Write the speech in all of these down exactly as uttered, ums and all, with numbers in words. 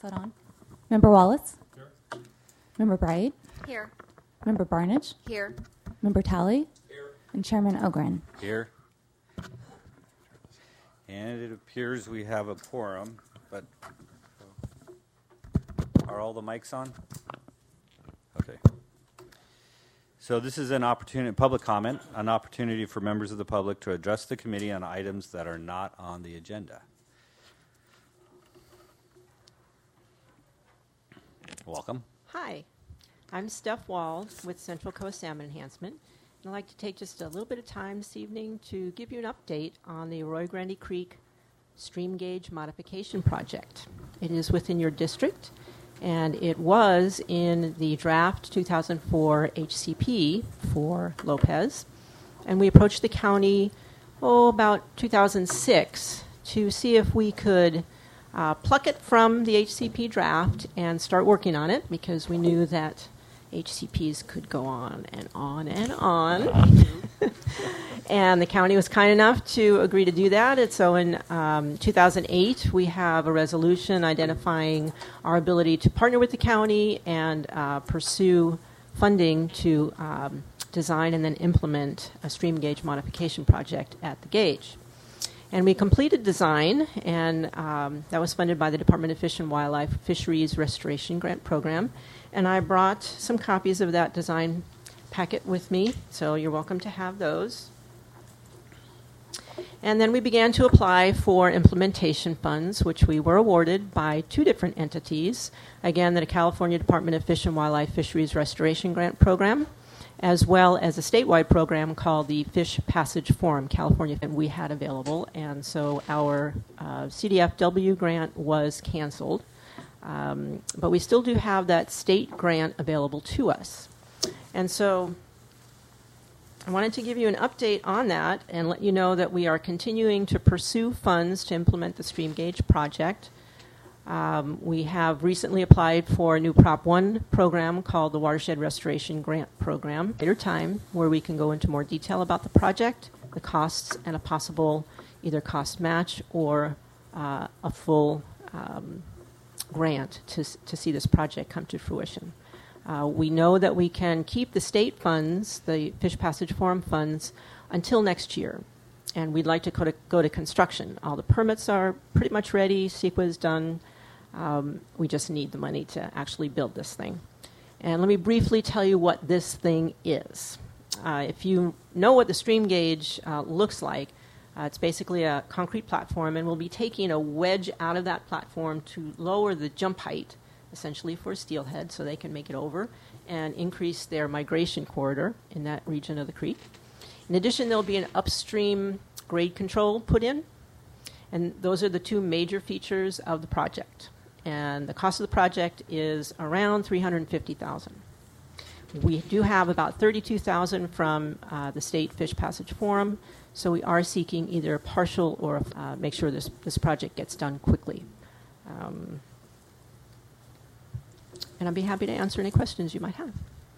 that on? Member Wallace? Here. Member Bright? Here. Member Barnage? Here. Member Talley? Here. And Chairman Ogren. Here. And it appears we have a quorum, but are all the mics on? Okay. So this is an opportunity, public comment, an opportunity for members of the public to address the committee on items that are not on the agenda. Welcome. Hi, I'm Steph Wall with Central Coast Salmon Enhancement, and I'd like to take just a little bit of time this evening to give you an update on the Arroyo Grande Creek Stream Gauge Modification Project. It is within your district, and it was in the draft two thousand four H C P for Lopez, and we approached the county, oh, about two thousand six to see if we could Uh, pluck it from the H C P draft and start working on it, because we knew that H C Ps could go on and on and on. And the county was kind enough to agree to do that. And so in um, two thousand eight, we have a resolution identifying our ability to partner with the county and uh, pursue funding to um, design and then implement a stream gauge modification project at the gauge. And we completed design, and um, that was funded by the Department of Fish and Wildlife Fisheries Restoration Grant Program. And I brought some copies of that design packet with me, so you're welcome to have those. And then we began to apply for implementation funds, which we were awarded by two different entities. Again, the California Department of Fish and Wildlife Fisheries Restoration Grant Program, as well as a statewide program called the Fish Passage Forum California, and we had available. And so our uh, C D F W grant was canceled. Um, but we still do have that state grant available to us. And so I wanted to give you an update on that and let you know that we are continuing to pursue funds to implement the Stream Gauge project. Um, we have recently applied for a new Prop one program called the Watershed Restoration Grant Program. Later time, where we can go into more detail about the project, the costs, and a possible either cost match or uh, a full um, grant to to see this project come to fruition. Uh, we know that we can keep the state funds, the Fish Passage Forum funds, until next year. And we'd like to go to, go to construction. All the permits are pretty much ready. C E Q A is done. Um, we just need the money to actually build this thing. And let me briefly tell you what this thing is. Uh, if you know what the stream gauge uh, looks like, uh, it's basically a concrete platform, and we'll be taking a wedge out of that platform to lower the jump height, essentially for steelhead, so they can make it over and increase their migration corridor in that region of the creek. In addition, there'll be an upstream grade control put in, and those are the two major features of the project. And the cost of the project is around three hundred fifty thousand dollars. We do have about thirty-two thousand dollars from uh, the State Fish Passage Forum, so we are seeking either a partial or uh, make sure this, this project gets done quickly. Um, and I'd be happy to answer any questions you might have.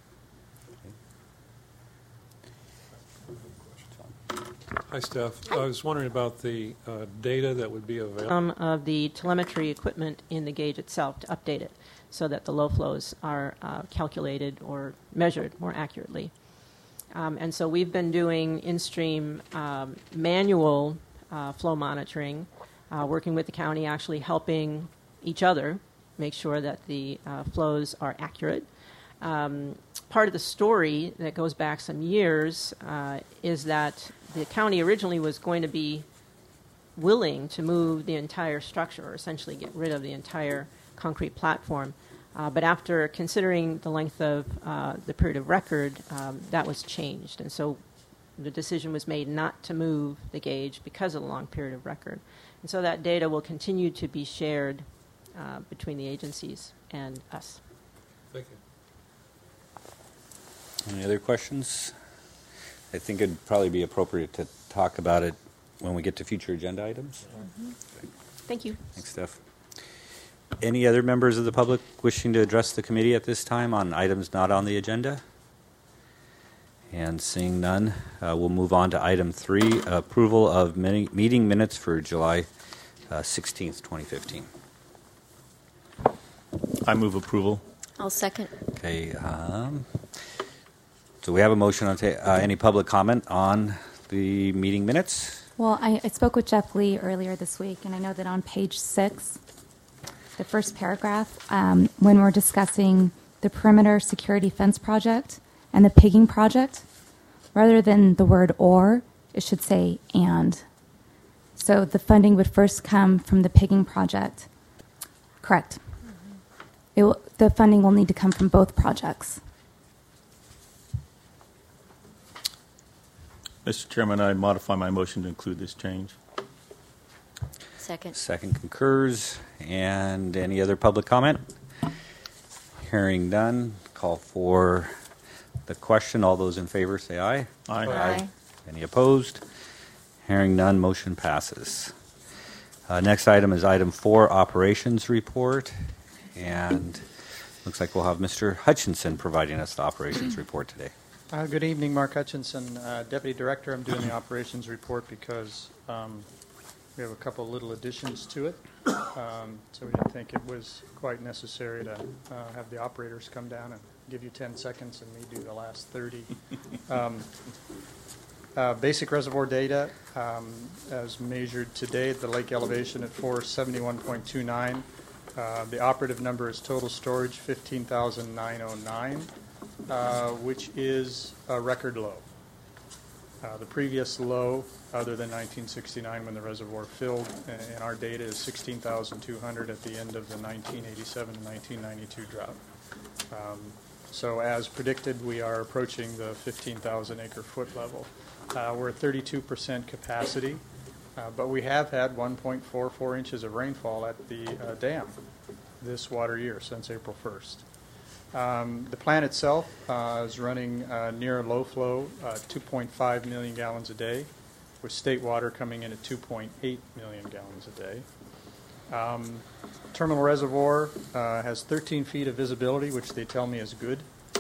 Hi, Steph. Hi. I was wondering about the uh, data that would be available. Some of the telemetry equipment in the gauge itself to update it so that the low flows are uh, calculated or measured more accurately. Um, and so we've been doing in-stream um, manual uh, flow monitoring, uh, working with the county, actually helping each other make sure that the uh, flows are accurate. Um, part of the story that goes back some years uh, is that the county originally was going to be willing to move the entire structure, or essentially get rid of the entire concrete platform. Uh, but after considering the length of uh, the period of record, um, that was changed. And so the decision was made not to move the gauge because of the long period of record. And so that data will continue to be shared uh, between the agencies and us. Thank you. Any other questions? I think it'd probably be appropriate to talk about it when we get to future agenda items. Mm-hmm. Thank you. Thanks, Steph. Any other members of the public wishing to address the committee at this time on items not on the agenda? And seeing none, uh, we'll move on to item three, approval of mini- meeting minutes for July uh, sixteenth, twenty fifteen. I move approval. I'll second. Okay. Um, so we have a motion on ta- uh, any public comment on the meeting minutes? Well, I, I spoke with Jeff Lee earlier this week, and I know that on page six, the first paragraph, um, when we're discussing the perimeter security fence project and the pigging project, rather than the word or, it should say and. So the funding would first come from the pigging project. Correct. It will, the funding will need to come from both projects. Mister Chairman, I modify my motion to include this change. Second. Second concurs. And any other public comment? Hearing none, call for the question. All those in favor say aye. Aye. Aye. Any opposed? Hearing none, motion passes. Uh, next item is item four, operations report. And looks like we'll have Mister Hutchinson providing us the operations report today. Uh, good evening, Mark Hutchinson, uh, Deputy Director. I'm doing the operations report because um, we have a couple little additions to it. Um, so we didn't think it was quite necessary to uh, have the operators come down and give you ten seconds and me do the last thirty. Um, uh, basic reservoir data, um, as measured today at the lake elevation at four seventy-one point two nine. Uh, the operative number is total storage fifteen thousand nine hundred nine. Uh, which is a record low. Uh, the previous low, other than nineteen sixty-nine when the reservoir filled, in our data is sixteen thousand two hundred at the end of the nineteen eighty-seven to nineteen ninety-two drought. Um, so as predicted, we are approaching the fifteen thousand acre foot level. Uh, we're at thirty-two percent capacity, uh, but we have had one point four four inches of rainfall at the uh, dam this water year since April first. Um, the plant itself uh, is running uh, near low flow, uh, two point five million gallons a day, with state water coming in at two point eight million gallons a day. Um, terminal reservoir uh, has thirteen feet of visibility, which they tell me is good.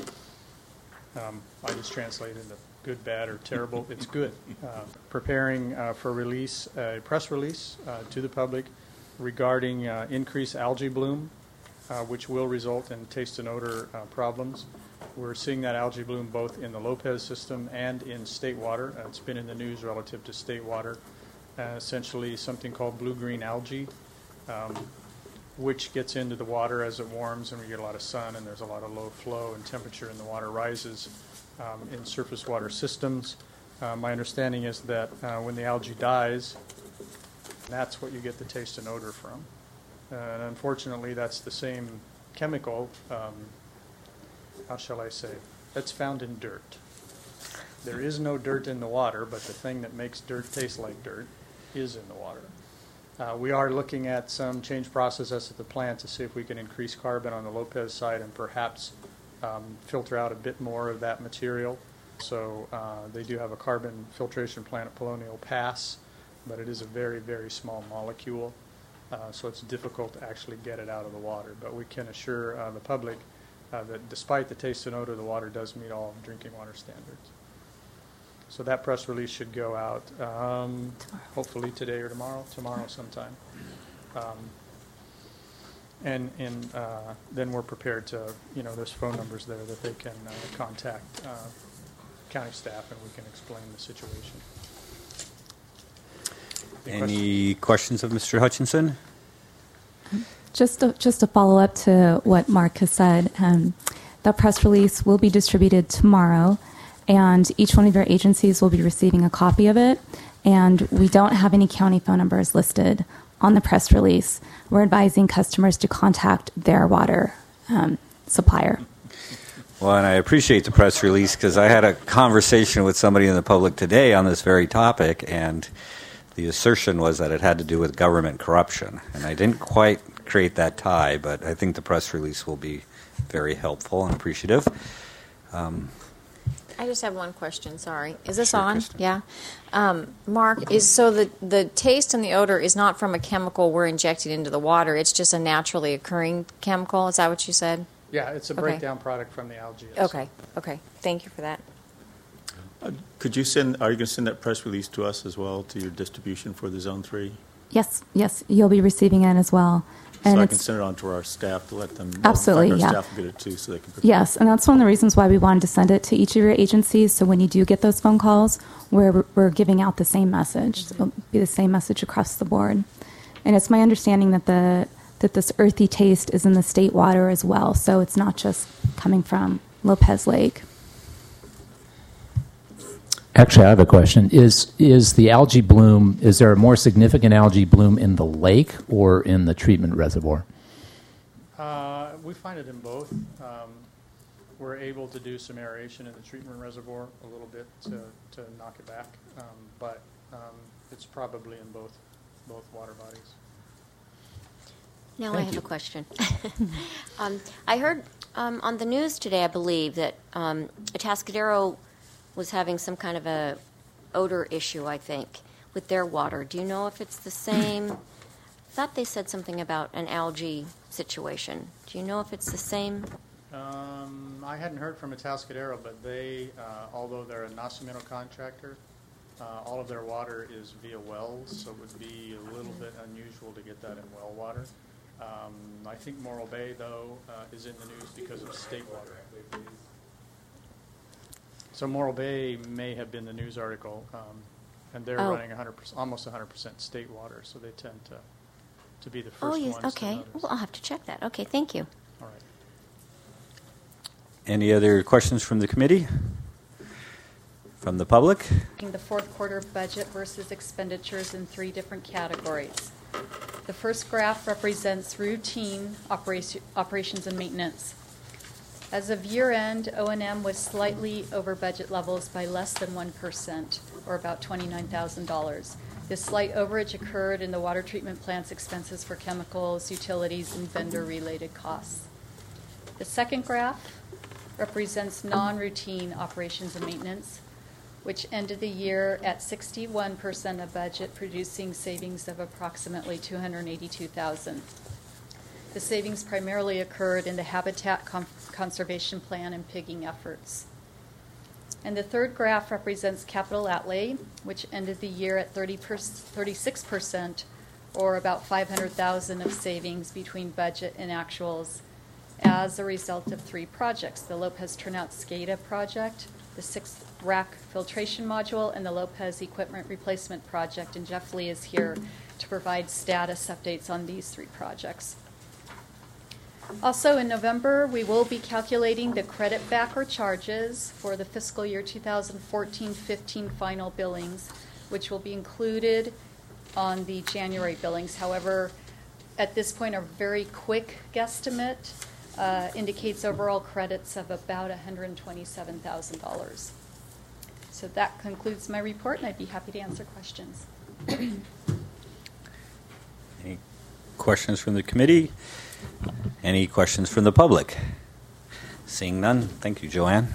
Um, I just translated into good, bad, or terrible. It's good. Uh, preparing uh, for release, a press release uh, to the public regarding uh, increased algae bloom, Uh, which will result in taste and odor uh, problems. We're seeing that algae bloom both in the Lopez system and in state water. Uh, it's been in the news relative to state water. Uh, essentially something called blue-green algae, um, which gets into the water as it warms and we get a lot of sun and there's a lot of low flow and temperature in the water rises um, in surface water systems. Uh, my understanding is that uh, when the algae dies, that's what you get the taste and odor from. Uh, and unfortunately, that's the same chemical, um, how shall I say, that's found in dirt. There is no dirt in the water, but the thing that makes dirt taste like dirt is in the water. Uh, we are looking at some change processes at the plant to see if we can increase carbon on the Lopez side and perhaps um, filter out a bit more of that material. So uh, they do have a carbon filtration plant at Colonial Pass, but it is a very, very small molecule. Uh, so it's difficult to actually get it out of the water. But we can assure uh, the public uh, that despite the taste and odor, the water does meet all drinking water standards. So that press release should go out um, hopefully today or tomorrow, tomorrow sometime. Um, and and uh, then we're prepared to, you know, there's phone numbers there that they can uh, contact uh, county staff and we can explain the situation. Any questions of Mister Hutchinson? Just to, just to follow up to what Mark has said, um, the press release will be distributed tomorrow, and each one of your agencies will be receiving a copy of it. And we don't have any county phone numbers listed on the press release. We're advising customers to contact their water um, supplier. Well, and I appreciate the press release because I had a conversation with somebody in the public today on this very topic, and the assertion was that it had to do with government corruption. And I didn't quite create that tie, but I think the press release will be very helpful and appreciative. Um, I just have one question, sorry. Is this Sure, on? Kristen. Yeah. Um, Mark, is so the, the taste and the odor is not from a chemical we're injecting into the water. It's just a naturally occurring chemical. Is that what you said? Yeah, it's a Okay. breakdown product from the algae itself. Okay. Okay. Thank you for that. Uh, Could you send, are you going to send that press release to us as well, to your distribution for the Zone three? Yes, yes, you'll be receiving it as well. So And I it's- can send it on to our staff to let them know. Absolutely, In fact, yeah. Our staff will get it too, so they can prepare. Yes, and that's one of the reasons why we wanted to send it to each of your agencies, so when you do get those phone calls, we're, we're giving out the same message. So it'll be the same message across the board. And it's my understanding that the that this earthy taste is in the state water as well, so it's not just coming from Lopez Lake. Actually, I have a question. Is is the algae bloom, is there a more significant algae bloom in the lake or in the treatment reservoir? Uh, we find it in both. Um, we're able to do some aeration in the treatment reservoir a little bit to, to knock it back, um, but um, it's probably in both both water bodies. Now I Thank have you. a question. um, I heard um, on the news today, I believe, that um, Atascadero was having some kind of a odor issue, I think, with their water. Do you know if it's the same? I thought they said something about an algae situation. Do you know if it's the same? Um, I hadn't heard from Atascadero, but they, uh, although they're a Nacimiento contractor, uh, all of their water is via wells, so it would be a little bit unusual to get that in well water. Um, I think Morro Bay, though, uh, is in the news because of state water. So Morro Bay may have been the news article, um, and they're Oh. running one hundred percent, almost one hundred percent state water, so they tend to to be the first Oh, yes. ones to Okay. notice. Well, I'll have to check that. Okay, thank you. All right. Any other questions from the committee? From the public? The fourth quarter budget versus expenditures in three different categories. The first graph represents routine operation, operations and maintenance. As of year-end, O and M was slightly over budget levels by less than one percent, or about twenty-nine thousand dollars. This slight overage occurred in the water treatment plant's expenses for chemicals, utilities, and vendor-related costs. The second graph represents non-routine operations and maintenance, which ended the year at sixty-one percent of budget, producing savings of approximately two hundred eighty-two thousand dollars. The savings primarily occurred in the habitat con- conservation plan and pigging efforts. And the third graph represents capital outlay, which ended the year at thirty per- thirty-six percent, or about five hundred thousand dollars of savings between budget and actuals as a result of three projects: the Lopez Turnout SCADA project, the sixth rack filtration module, and the Lopez equipment replacement project. And Jeff Lee is here to provide status updates on these three projects. Also, in November, we will be calculating the credit back or charges for the fiscal year two thousand fourteen fifteen final billings, which will be included on the January billings. However, at this point, a very quick guesstimate uh, indicates overall credits of about one hundred twenty-seven thousand dollars. So that concludes my report, and I'd be happy to answer questions. Any questions from the committee? Any questions from the public? Seeing none, thank you, Joanne.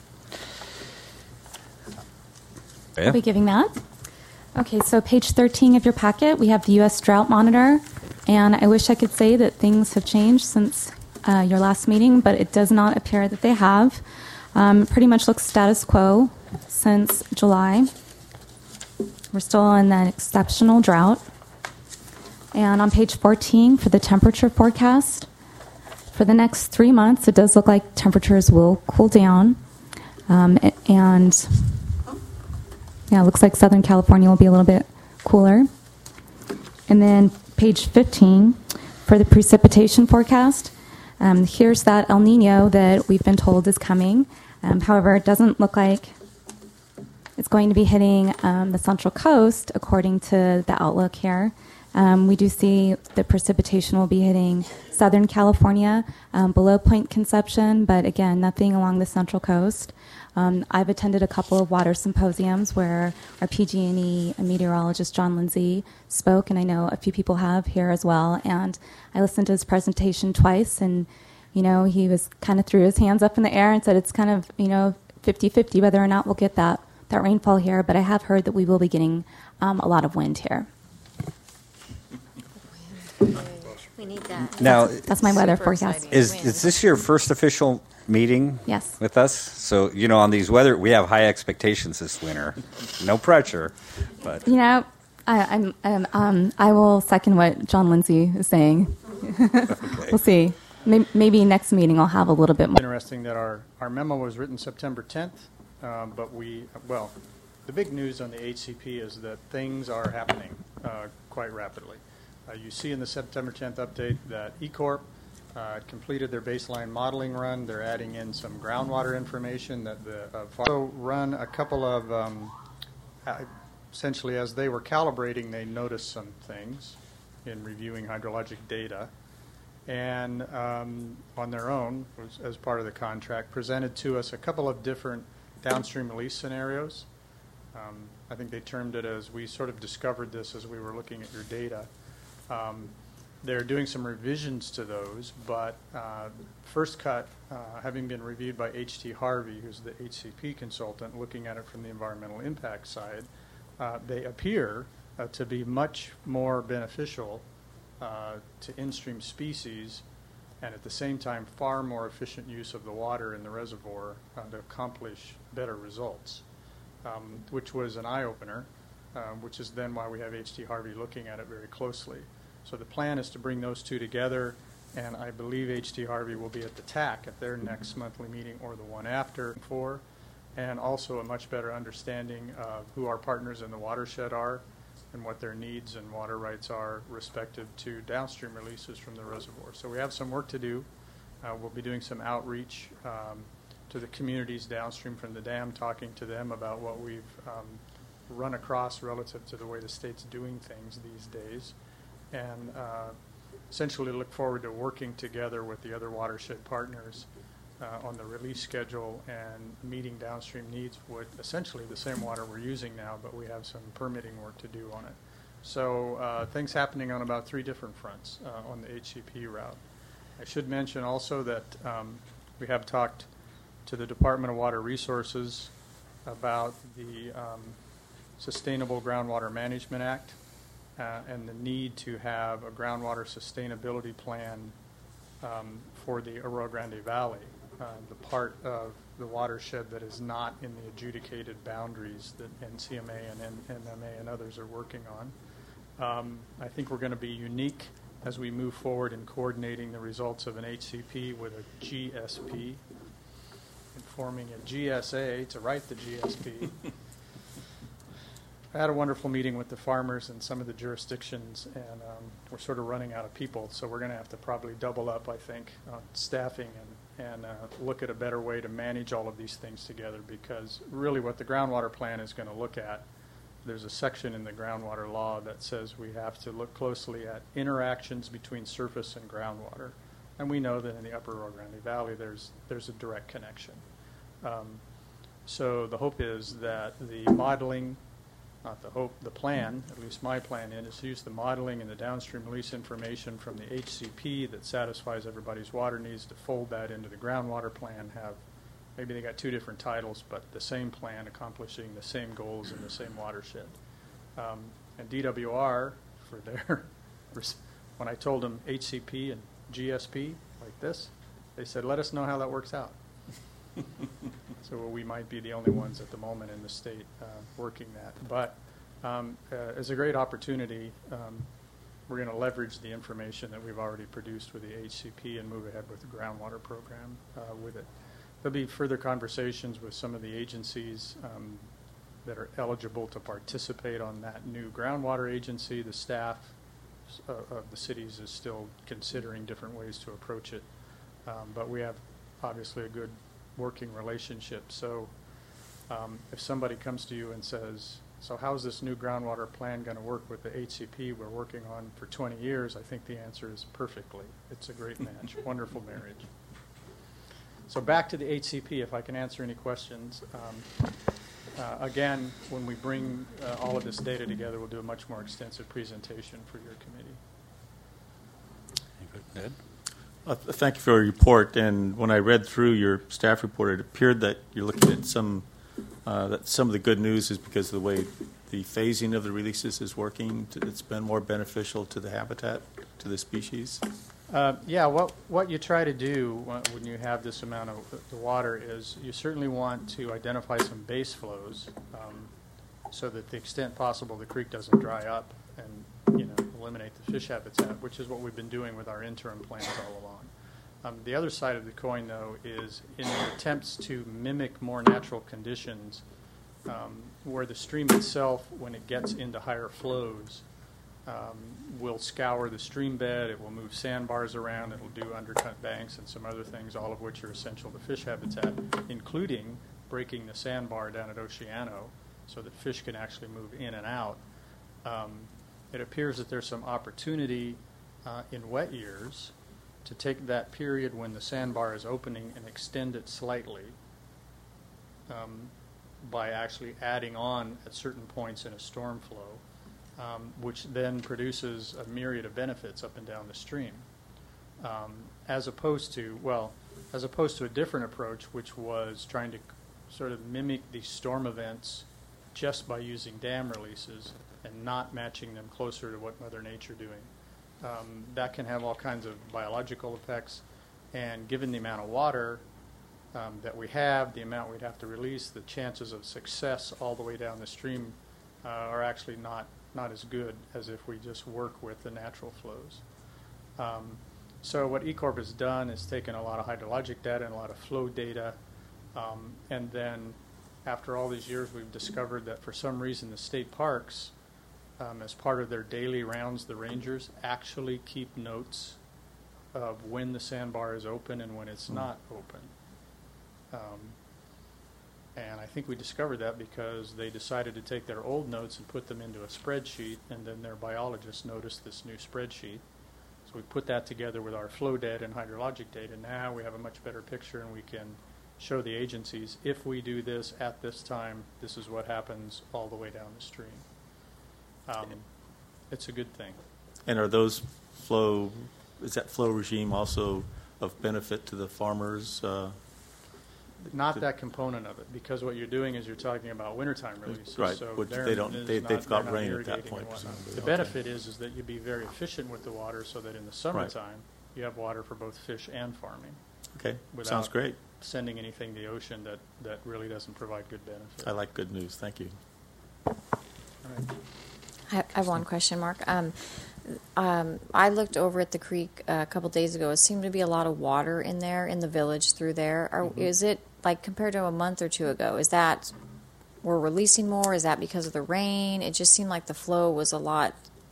I'll be giving that. Okay, so page thirteen of your packet, we have the U S Drought Monitor, and I wish I could say that things have changed since uh, your last meeting, but it does not appear that they have. Um, pretty much looks status quo since July. We're still in that exceptional drought. And on page fourteen, for the temperature forecast, for the next three months, it does look like temperatures will cool down. Um, and, yeah, it looks like Southern California will be a little bit cooler. And then page fifteen, for the precipitation forecast, um, here's that El Nino that we've been told is coming. Um, however, it doesn't look like it's going to be hitting um, the Central Coast, according to the outlook here. Um, we do see the precipitation will be hitting Southern California, um, below Point Conception, but again, nothing along the Central Coast. Um, I've attended a couple of water symposiums where our P G and E meteorologist John Lindsay spoke, and I know a few people have here as well. And I listened to his presentation twice, and you know, he was kind of threw his hands up in the air and said it's kind of, you know, fifty-fifty whether or not we'll get that that rainfall here. But I have heard that we will be getting um, a lot of wind here. We need that. Now, That's my weather Super forecast. exciting. is, is this your first official meeting Yes. with us? So, you know, on these weather, we have high expectations this winter. No pressure, but You know, I, I'm, I'm, um, I will second what John Lindsay is saying. We'll see. Maybe, maybe next meeting I'll have a little bit more. Interesting that our, our memo was written September tenth, um, but we, well, the big news on the H C P is that things are happening uh, quite rapidly. Uh, you see in the September tenth update that E Corp uh, completed their baseline modeling run. They're adding in some groundwater information that the uh, also run a couple of, um, uh, essentially as they were calibrating, they noticed some things in reviewing hydrologic data. And um, on their own, was, as part of the contract, presented to us a couple of different downstream release scenarios. Um, I think they termed it as we sort of discovered this as we were looking at your data. Um, they're doing some revisions to those, but uh, first cut, uh, having been reviewed by H T Harvey, who's the H C P consultant, looking at it from the environmental impact side, uh, they appear uh, to be much more beneficial Uh, to in-stream species, and at the same time far more efficient use of the water in the reservoir uh, to accomplish better results, um, which was an eye-opener, uh, which is then why we have H T Harvey looking at it very closely. So the plan is to bring those two together, and I believe H T Harvey will be at the T A C at their next monthly meeting or the one after for, and also a much better understanding of who our partners in the watershed are and what their needs and water rights are respective to downstream releases from the reservoir. So we have some work to do. Uh, we'll be doing some outreach um, to the communities downstream from the dam, talking to them about what we've um, run across relative to the way the state's doing things these days, and uh, essentially look forward to working together with the other watershed partners Uh, on the release schedule and meeting downstream needs with essentially the same water we're using now, but we have some permitting work to do on it. So uh, things happening on about three different fronts uh, on the H C P route. I should mention also that um, we have talked to the Department of Water Resources about the um, Sustainable Groundwater Management Act uh, and the need to have a groundwater sustainability plan um, for the Arroyo Grande Valley. Uh, the part of the watershed that is not in the adjudicated boundaries that N C M A and N M A and others are working on. Um, I think we're going to be unique as we move forward in coordinating the results of an H C P with a G S P and forming a G S A to write the G S P. I had a wonderful meeting with the farmers and some of the jurisdictions, and um, we're sort of running out of people, so we're going to have to probably double up, I think, on staffing and and uh, look at a better way to manage all of these things together, because really what the groundwater plan is going to look at, there's a section in the groundwater law that says we have to look closely at interactions between surface and groundwater. And we know that in the upper Rio Grande Valley there's, there's a direct connection. Um, so the hope is that the modeling, not the hope, the plan, at least my plan in, is to use the modeling and the downstream release information from the H C P that satisfies everybody's water needs to fold that into the groundwater plan, have, maybe they got two different titles, but the same plan accomplishing the same goals in the same watershed. Um, and D W R, for their, when I told them H C P and G S P, like this, they said, let us know how that works out. So we might be the only ones at the moment in the state uh, working that. But um, uh, as a great opportunity, um, we're going to leverage the information that we've already produced with the H C P and move ahead with the groundwater program uh, with it. There'll be further conversations with some of the agencies um, that are eligible to participate on that new groundwater agency. The staff uh, of the cities is still considering different ways to approach it. Um, but we have obviously a good working relationship. So um, if somebody comes to you and says, so how's this new groundwater plan going to work with the H C P we're working on for twenty years, I think the answer is perfectly. It's a great match, wonderful marriage. So back to the H C P, if I can answer any questions. Um, uh, again, when we bring uh, all of this data together, we'll do a much more extensive presentation for your committee. Ed? Uh, thank you for your report. And when I read through your staff report, it appeared that you're looking at some uh, that some of the good news is because of the way the phasing of the releases is working. To, it's been more beneficial to the habitat, to the species. Uh, yeah, what what you try to do when you have this amount of the water is you certainly want to identify some base flows um, so that to the extent possible the creek doesn't dry up and, you know, eliminate the fish habitat, which is what we've been doing with our interim plans all along. Um, the other side of the coin, though, is in the attempts to mimic more natural conditions, um, where the stream itself, when it gets into higher flows, um, will scour the stream bed, it will move sandbars around, it will do undercut banks and some other things, all of which are essential to fish habitat, including breaking the sandbar down at Oceano so that fish can actually move in and out. Um, it appears that there's some opportunity uh, in wet years to take that period when the sandbar is opening and extend it slightly um, by actually adding on at certain points in a storm flow, um, which then produces a myriad of benefits up and down the stream. Um, as opposed to, well, as opposed to a different approach, which was trying to sort of mimic these storm events just by using dam releases and not matching them closer to what Mother Nature doing. Um, that can have all kinds of biological effects, and given the amount of water um, that we have, the amount we'd have to release, the chances of success all the way down the stream uh, are actually not, not as good as if we just work with the natural flows. Um, so what E Corp has done is taken a lot of hydrologic data and a lot of flow data, um, and then after all these years we've discovered that for some reason the state parks, Um, as part of their daily rounds, the rangers actually keep notes of when the sandbar is open and when it's not open. Um, and I think we discovered that because they decided to take their old notes and put them into a spreadsheet, and then their biologists noticed this new spreadsheet. So we put that together with our flow data and hydrologic data. Now we have a much better picture, and we can show the agencies, if we do this at this time, this is what happens all the way down the stream. Um, it's a good thing. And are those flow, is that flow regime also of benefit to the farmers? Uh, Not to that component of it, because what you're doing is you're talking about wintertime releases. Right, So which they're- they don't- it's they- not- they've got they're not rain at that irrigating point, and whatnot. presumably. The Okay. benefit is is that you be very efficient with the water, so that in the summertime you have water for both fish and farming. Okay, without sounds great. Sending anything to the ocean that, that really doesn't provide good benefit. I like good news. Thank you. All right. I I have one question, Mark. Um, um, I looked over at the creek uh, a couple days ago. It seemed to be a lot of water in there, in the village through there. Are, Mm-hmm. Is it, like, compared to a month or two ago, is that we're releasing more? Is that because of the rain? It just seemed like the flow was a lot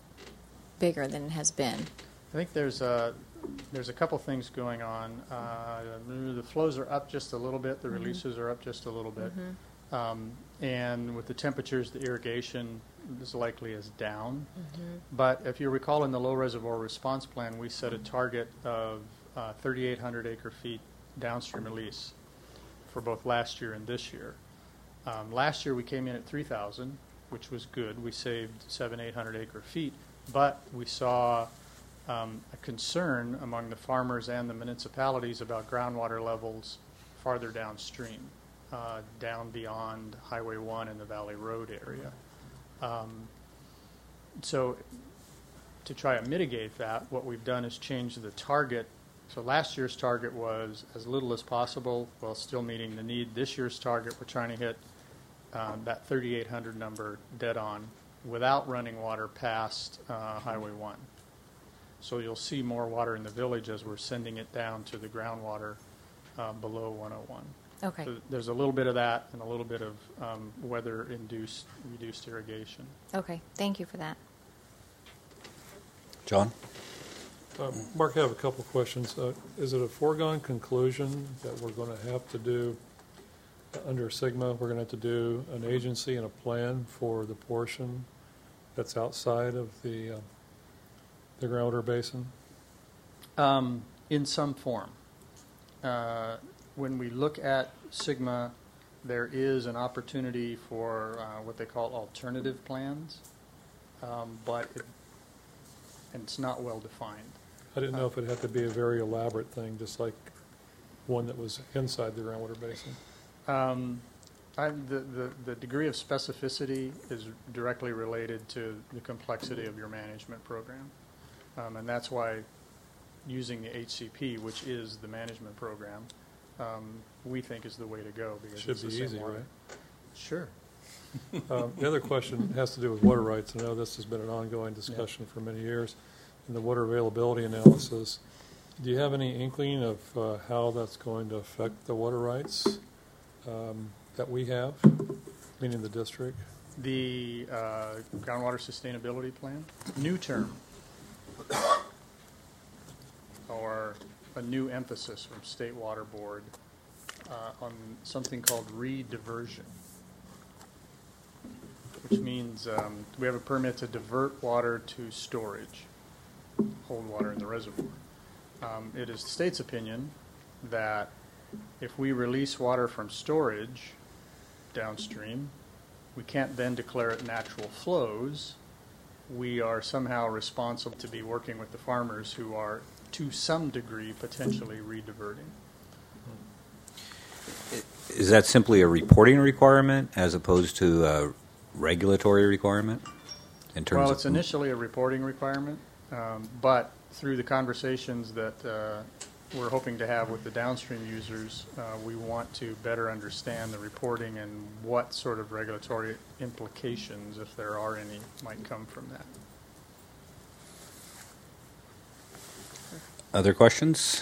bigger than it has been. I think there's a, there's a couple things going on. Uh, the flows are up just a little bit. The releases are up just a little bit. Um, and with the temperatures, the irrigation is likely is down. But if you recall, in the low reservoir response plan, we set a target of uh, thirty-eight hundred acre feet downstream release for both last year and this year. Um, last year we came in at three thousand, which was good. We saved seven, eight hundred acre feet, but we saw um, a concern among the farmers and the municipalities about groundwater levels farther downstream, uh, down beyond Highway one and the Valley Road area. Um, so to try to mitigate that, what we've done is change the target. So last year's target was as little as possible while still meeting the need. This year's target, we're trying to hit um, that thirty-eight hundred number dead on without running water past uh, Highway one. So you'll see more water in the village as we're sending it down to the groundwater uh, below one oh one. Okay. So there's a little bit of that and a little bit of um, weather-induced reduced irrigation. Okay, thank you for that. John? Um, Mark, I have a couple of questions. Uh, Is it a foregone conclusion that we're going to have to do, uh, under Sigma, we're going to have to do an agency and a plan for the portion that's outside of the, uh, the groundwater basin? Um, in some form. Uh, when we look at Sigma, there is an opportunity for uh, what they call alternative plans, um, but it, and it's not well defined. I didn't know if it had to be a very elaborate thing, just like one that was inside the groundwater basin. Um, I, the, the, the degree of specificity is directly related to the complexity of your management program. Um, and that's why using the H C P, which is the management program, um, we think is the way to go. Because Should it's be the same easy, water. right? Sure. Um, The other question has to do with water rights. I know this has been an ongoing discussion for many years. In the water availability analysis, do you have any inkling of uh, how that's going to affect the water rights um, that we have, meaning the district? The uh, groundwater sustainability plan, new term, or a new emphasis from State Water Board uh, on something called re-diversion, which means um, we have a permit to divert water to storage, hold water in the reservoir. Um, it is the state's opinion that if we release water from storage downstream, we can't then declare it natural flows. We are somehow responsible to be working with the farmers who are, to some degree, potentially re-diverting. Is that simply a reporting requirement as opposed to a regulatory requirement? In terms Well, of it's initially a reporting requirement, um, but through the conversations that uh, we're hoping to have with the downstream users, uh, we want to better understand the reporting and what sort of regulatory implications, if there are any, might come from that. Other questions?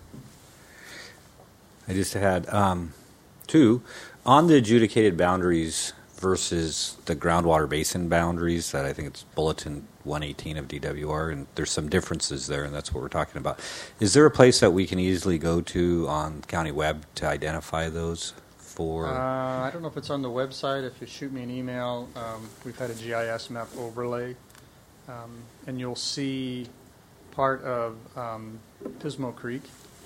I just had um, two. On the adjudicated boundaries versus the groundwater basin boundaries, that I think it's Bulletin one eighteen of D W R, and there's some differences there, and that's what we're talking about. Is there a place that we can easily go to on county web to identify those for? Uh, I don't know if it's on the website. If you shoot me an email, um, we've had a G I S map overlay, um, and you'll see part of um, Pismo Creek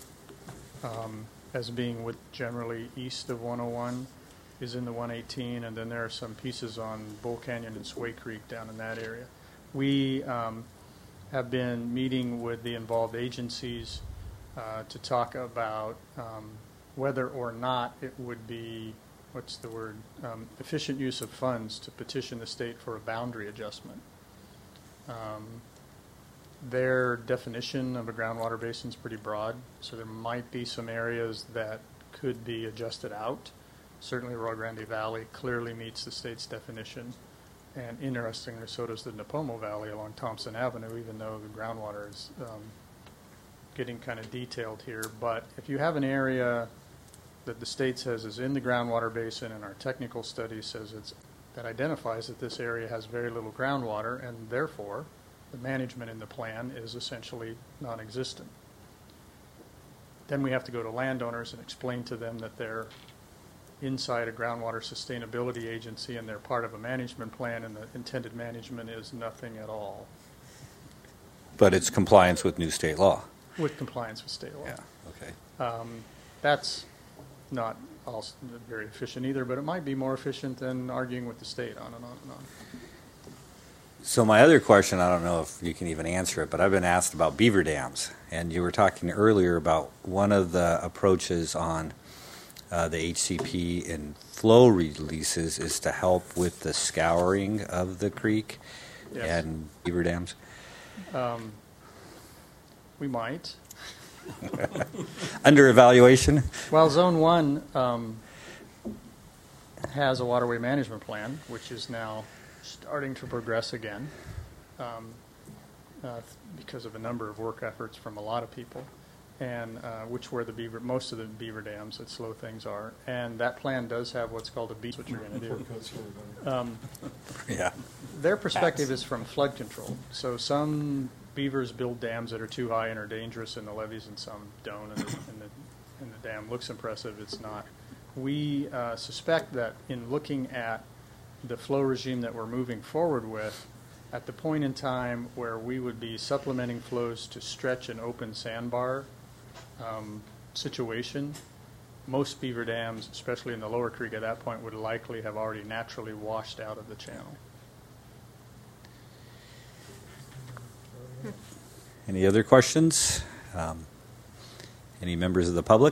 um, as being with generally east of one oh one is in the one eighteen, and then there are some pieces on Bull Canyon and Sway Creek down in that area. We um, have been meeting with the involved agencies uh, to talk about um, whether or not it would be, what's the word, um, efficient use of funds to petition the state for a boundary adjustment. Um, their definition of a groundwater basin is pretty broad, so there might be some areas that could be adjusted out. Certainly Rio Grande Valley clearly meets the state's definition. And interestingly, so does the Napomo Valley along Thompson Avenue, even though the groundwater is um, getting kind of detailed here. But if you have an area that the state says is in the groundwater basin and our technical study says it's that identifies that this area has very little groundwater and therefore the management in the plan is essentially non-existent, then we have to go to landowners and explain to them that they're inside a groundwater sustainability agency and they're part of a management plan and the intended management is nothing at all. But it's compliance with new state law. With compliance with state law. Yeah, okay. Um, that's not also very efficient either, but it might be more efficient than arguing with the state on and on and on. So my other question, I don't know if you can even answer it, but I've been asked about beaver dams. And you were talking earlier about one of the approaches on Uh, the H C P and flow releases is to help with the scouring of the creek. Yes. And beaver dams? Um, we might. Under evaluation? Well, Zone one um, has a waterway management plan, which is now starting to progress again um, uh, because of a number of work efforts from a lot of people. And uh, which where the beaver, most of the beaver dams that slow things are, and that plan does have what's called a beach, what you're going to do. Um, yeah. Their perspective is from flood control. So some beavers build dams that are too high and are dangerous in the levees, and some don't. And the, and the, and the dam looks impressive. It's not. We uh, suspect that in looking at the flow regime that we're moving forward with, at the point in time where we would be supplementing flows to stretch an open sandbar Um, situation, most beaver dams, especially in the lower creek at that point, would likely have already naturally washed out of the channel. Any other questions? Um, any members of the public?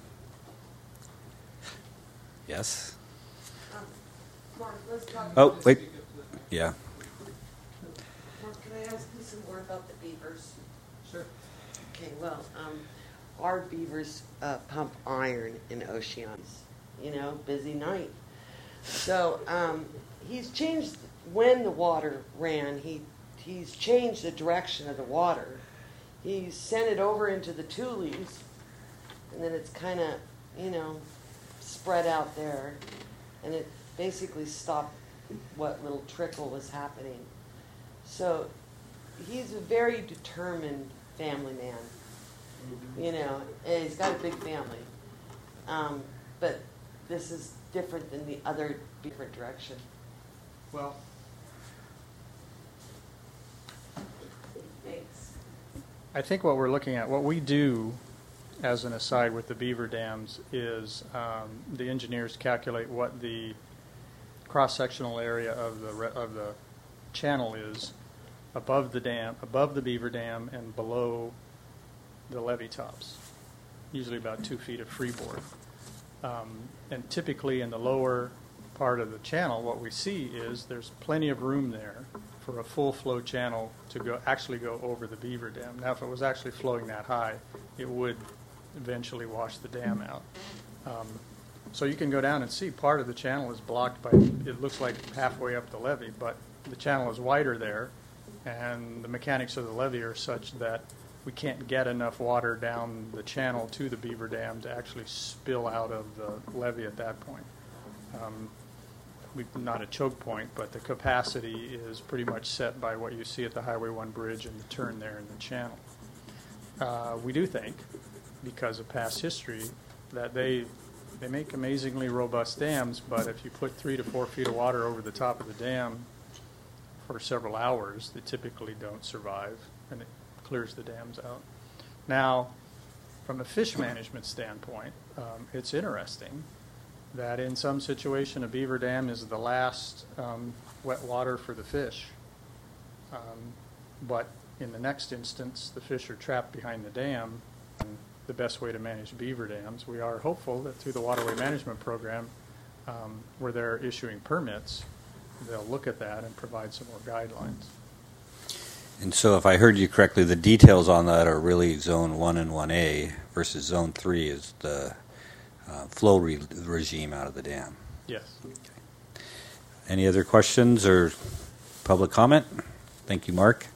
Yes? Um, Mark, let's talk Oh, about wait. this. Yeah. Mark, can I ask you some more about the beavers? Sure. Okay, well, um, our beavers uh, pump iron in Oceans. You know, busy night. So um, he's changed when the water ran. He he's changed the direction of the water. He's sent it over into the Tules, and then it's kind of, you know, spread out there, and it basically stopped what little trickle was happening. So he's a very determined family man, you know, and he's got a big family. Um, but this is different than the other different direction. Well, Thanks. I think what we're looking at, what we do as an aside with the beaver dams is um, the engineers calculate what the cross-sectional area of the re- of the channel is above the dam, above the beaver dam, and below the levee tops, usually about two feet of freeboard. Um, and typically in the lower part of the channel, what we see is there's plenty of room there for a full flow channel to go actually go over the beaver dam. Now, if it was actually flowing that high, it would eventually wash the dam out. Um, so you can go down and see part of the channel is blocked by, it looks like halfway up the levee, but the channel is wider there, and the mechanics of the levee are such that we can't get enough water down the channel to the beaver dam to actually spill out of the levee at that point. Um, we, not a choke point, but the capacity is pretty much set by what you see at the Highway one bridge and the turn there in the channel. Uh, we do think, because of past history, that they they make amazingly robust dams, but if you put three to four feet of water over the top of the dam for several hours, they typically don't survive, and it clears the dams out. Now, from a fish management standpoint, um, it's interesting that in some situation a beaver dam is the last um, wet water for the fish. Um, but in the next instance, the fish are trapped behind the dam. And the best way to manage beaver dams, we are hopeful that through the Waterway Management Program, um, where they're issuing permits, they'll look at that and provide some more guidelines. And so if I heard you correctly, the details on that are really Zone one and one A versus Zone three is the uh, flow re- regime out of the dam. Yes. Okay. Any other questions or public comment? Thank you, Mark.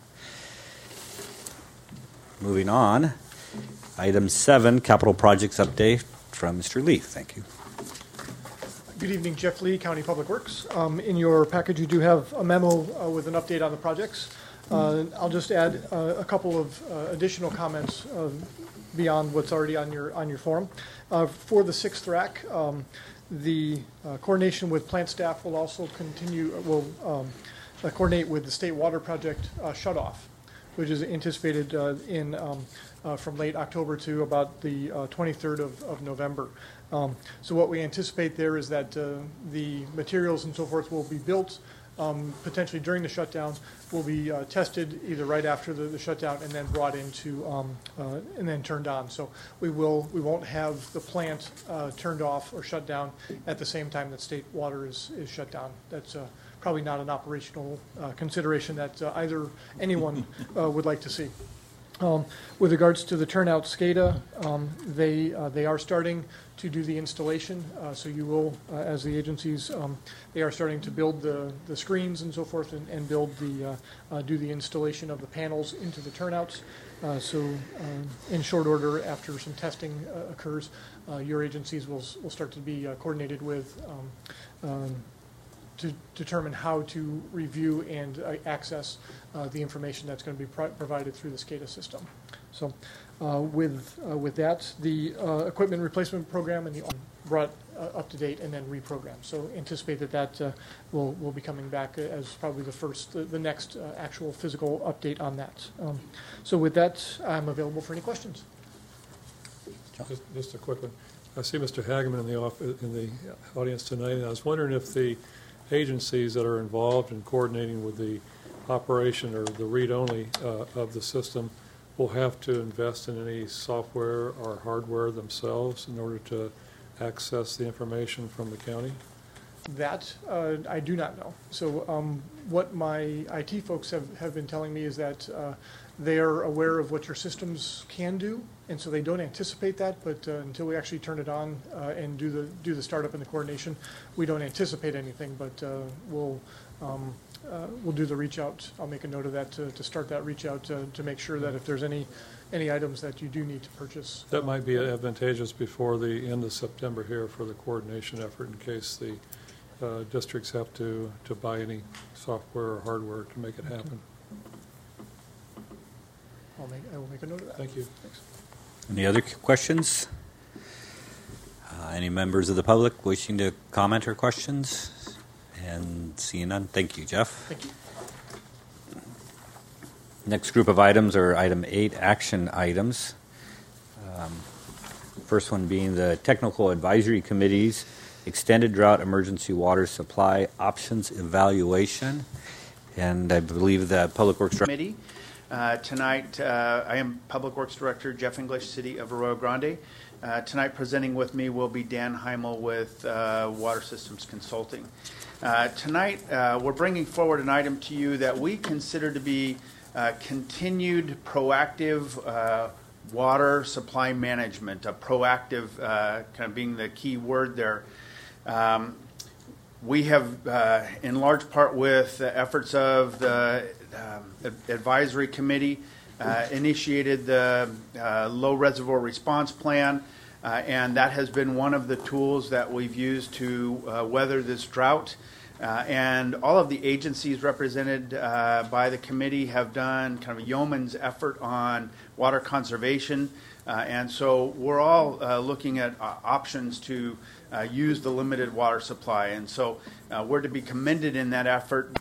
Moving on. Item seven, capital projects update from Mister Lee. Thank you. Good evening, Jeff Lee, County Public Works. Um, in your package, you do have a memo uh, with an update on the projects. Uh, I'll just add uh, a couple of uh, additional comments uh, beyond what's already on your on your form. Uh, for the sixth rack, um, the uh, coordination with plant staff will also continue. Will um, uh, coordinate with the State Water Project uh, shutoff, which is anticipated uh, in um, uh, from late October to about the uh, twenty-third of, of November. Um, so what we anticipate there is that uh, the materials and so forth will be built um, potentially during the shutdown, will be uh, tested either right after the, the shutdown and then brought into um, uh, and then turned on. So we will we won't have the plant uh, turned off or shut down at the same time that state water is, is shut down. That's uh, probably not an operational uh, consideration that uh, either anyone uh, would like to see. Um, with regards to the turnout SCADA, um, they uh, they are starting to do the installation. Uh, so you will, uh, as the agencies, um, they are starting to build the, the screens and so forth, and, and build the uh, uh, do the installation of the panels into the turnouts. Uh, so uh, in short order, after some testing uh, occurs, uh, your agencies will will start to be uh, coordinated with. Um, um, to determine how to review and uh, access uh, the information that's going to be pro- provided through the SCADA system. So uh, with uh, with that, the uh, equipment replacement program and the brought uh, up to date and then reprogrammed. So anticipate that that uh, will will be coming back as probably the first, the, the next uh, actual physical update on that. Um, so with that, I'm available for any questions. Just, just a quick one. I see Mister Hageman in the off, in the audience tonight, and I was wondering if the agencies that are involved in coordinating with the operation or the read-only uh, of the system will have to invest in any software or hardware themselves in order to access the information from the county. That uh, I do not know. So um, what my I T folks have, have been telling me is that uh, they are aware of what your systems can do, and so they don't anticipate that. But uh, until we actually turn it on uh, and do the do the startup and the coordination, we don't anticipate anything. But uh, we'll um, uh, we'll do the reach out. I'll make a note of that to, to start that reach out to, to make sure that if there's any any items that you do need to purchase, that might be advantageous before the end of September here for the coordination effort in case the uh, districts have to, to buy any software or hardware to make it happen. I'll make, I will make a note of that. Thank you. Thanks. Any other questions? Uh, any members of the public wishing to comment or questions? And seeing none, thank you, Jeff. Thank you. Next group of items are item eight, action items. Um, first one being the Technical Advisory Committee's Extended Drought Emergency Water Supply Options Evaluation. And I believe the Public Works Committee. Uh, tonight, uh, I am Public Works Director Jeff English, City of Arroyo Grande. Uh, tonight, presenting with me will be Dan Heimel with uh, Water Systems Consulting. Uh, tonight, uh, we're bringing forward an item to you that we consider to be uh, continued proactive uh, water supply management, a proactive uh, kind of being the key word there. Um, we have, uh, in large part with the efforts of the um, advisory committee, uh, initiated the uh, low reservoir response plan, uh, and that has been one of the tools that we've used to uh, weather this drought. Uh, and all of the agencies represented uh, by the committee have done kind of a yeoman's effort on water conservation. Uh, and so we're all uh, looking at uh, options to uh, use the limited water supply. And so uh, we're to be commended in that effort.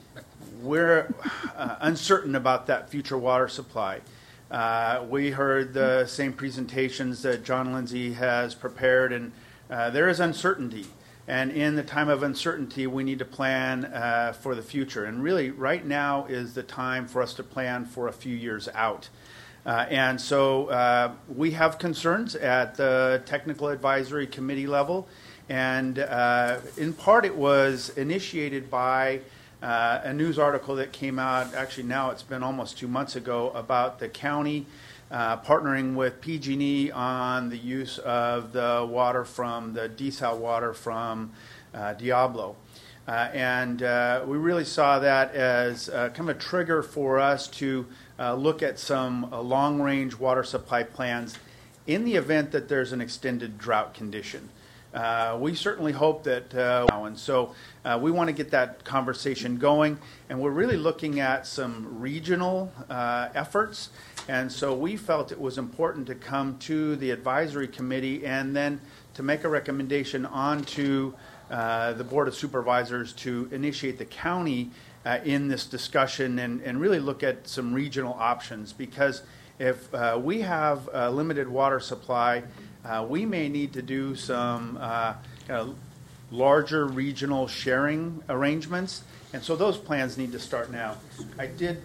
We're uh, uncertain about that future water supply. Uh, we heard the same presentations that John Lindsay has prepared, and uh, there is uncertainty. And in the time of uncertainty, we need to plan uh, for the future. And really, right now is the time for us to plan for a few years out. Uh, and so uh, we have concerns at the Technical Advisory Committee level. And uh, in part, it was initiated by uh, a news article that came out, actually now it's been almost two months ago, about the county Uh, partnering with P G and E on the use of the water from the desal water from uh, Diablo. Uh, and uh, we really saw that as uh, kind of a trigger for us to uh, look at some uh, long-range water supply plans in the event that there's an extended drought condition. Uh, we certainly hope that, uh, and so uh, we want to get that conversation going, and we're really looking at some regional uh, efforts. And so we felt it was important to come to the advisory committee and then to make a recommendation on to uh, the Board of Supervisors to initiate the county uh, in this discussion and, and really look at some regional options. Because if uh, we have a limited water supply, uh, we may need to do some uh, kind of larger regional sharing arrangements. And so those plans need to start now. I did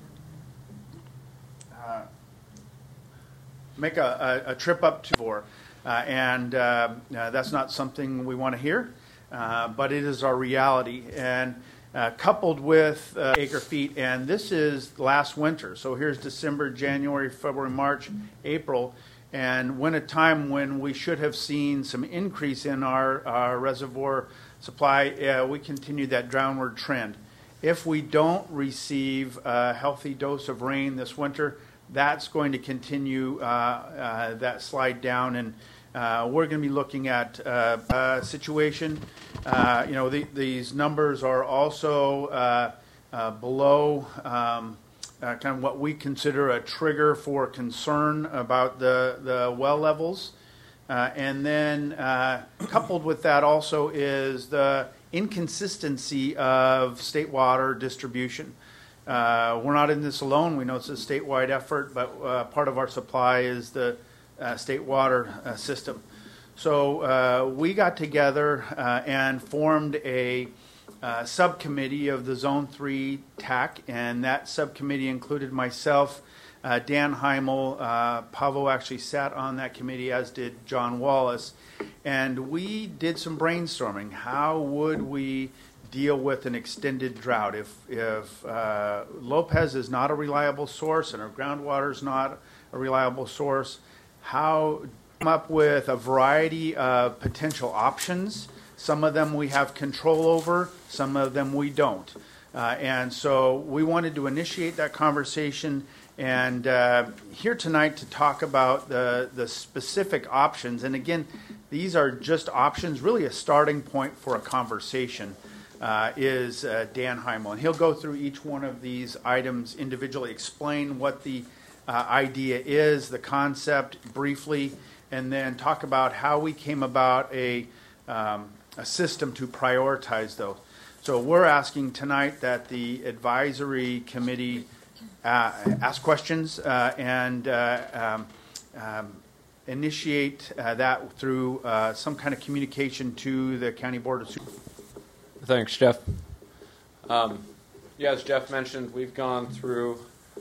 Uh, make a, a, a trip up to four, uh, and uh, uh, that's not something we want to hear, uh, but it is our reality. And uh, coupled with uh, acre feet, and this is last winter, so here's December, January, February, March, April, and when a time when we should have seen some increase in our, our reservoir supply, uh, we continue that downward trend. If we don't receive a healthy dose of rain this winter, that's going to continue uh, uh, that slide down, and uh, we're going to be looking at uh, a situation. Uh, you know, the, these numbers are also uh, uh, below um, uh, kind of what we consider a trigger for concern about the, the well levels. Uh, and then uh, coupled with that also is the inconsistency of state water distribution. Uh, we're not in this alone. We know it's a statewide effort, but uh, part of our supply is the uh, state water uh, system. So uh, we got together uh, and formed a uh, subcommittee of the Zone three T A C, and that subcommittee included myself, Uh, Dan Heimel, uh, Pavo actually sat on that committee, as did John Wallace, and we did some brainstorming. How would we deal with an extended drought if if uh, Lopez is not a reliable source and our groundwater is not a reliable source? How come up with a variety of potential options? Some of them we have control over, some of them we don't. Uh, and so we wanted to initiate that conversation and uh, here tonight to talk about the, the specific options. And again, these are just options, really a starting point for a conversation, uh, is uh, Dan Heimel. And he'll go through each one of these items individually, explain what the uh, idea is, the concept briefly, and then talk about how we came about a, um, a system to prioritize those. So we're asking tonight that the advisory committee uh, ask questions uh, and uh, um, um, initiate uh, that through uh, some kind of communication to the County Board of Supervisors. Thanks, Jeff. Um, yeah, as Jeff mentioned, we've gone through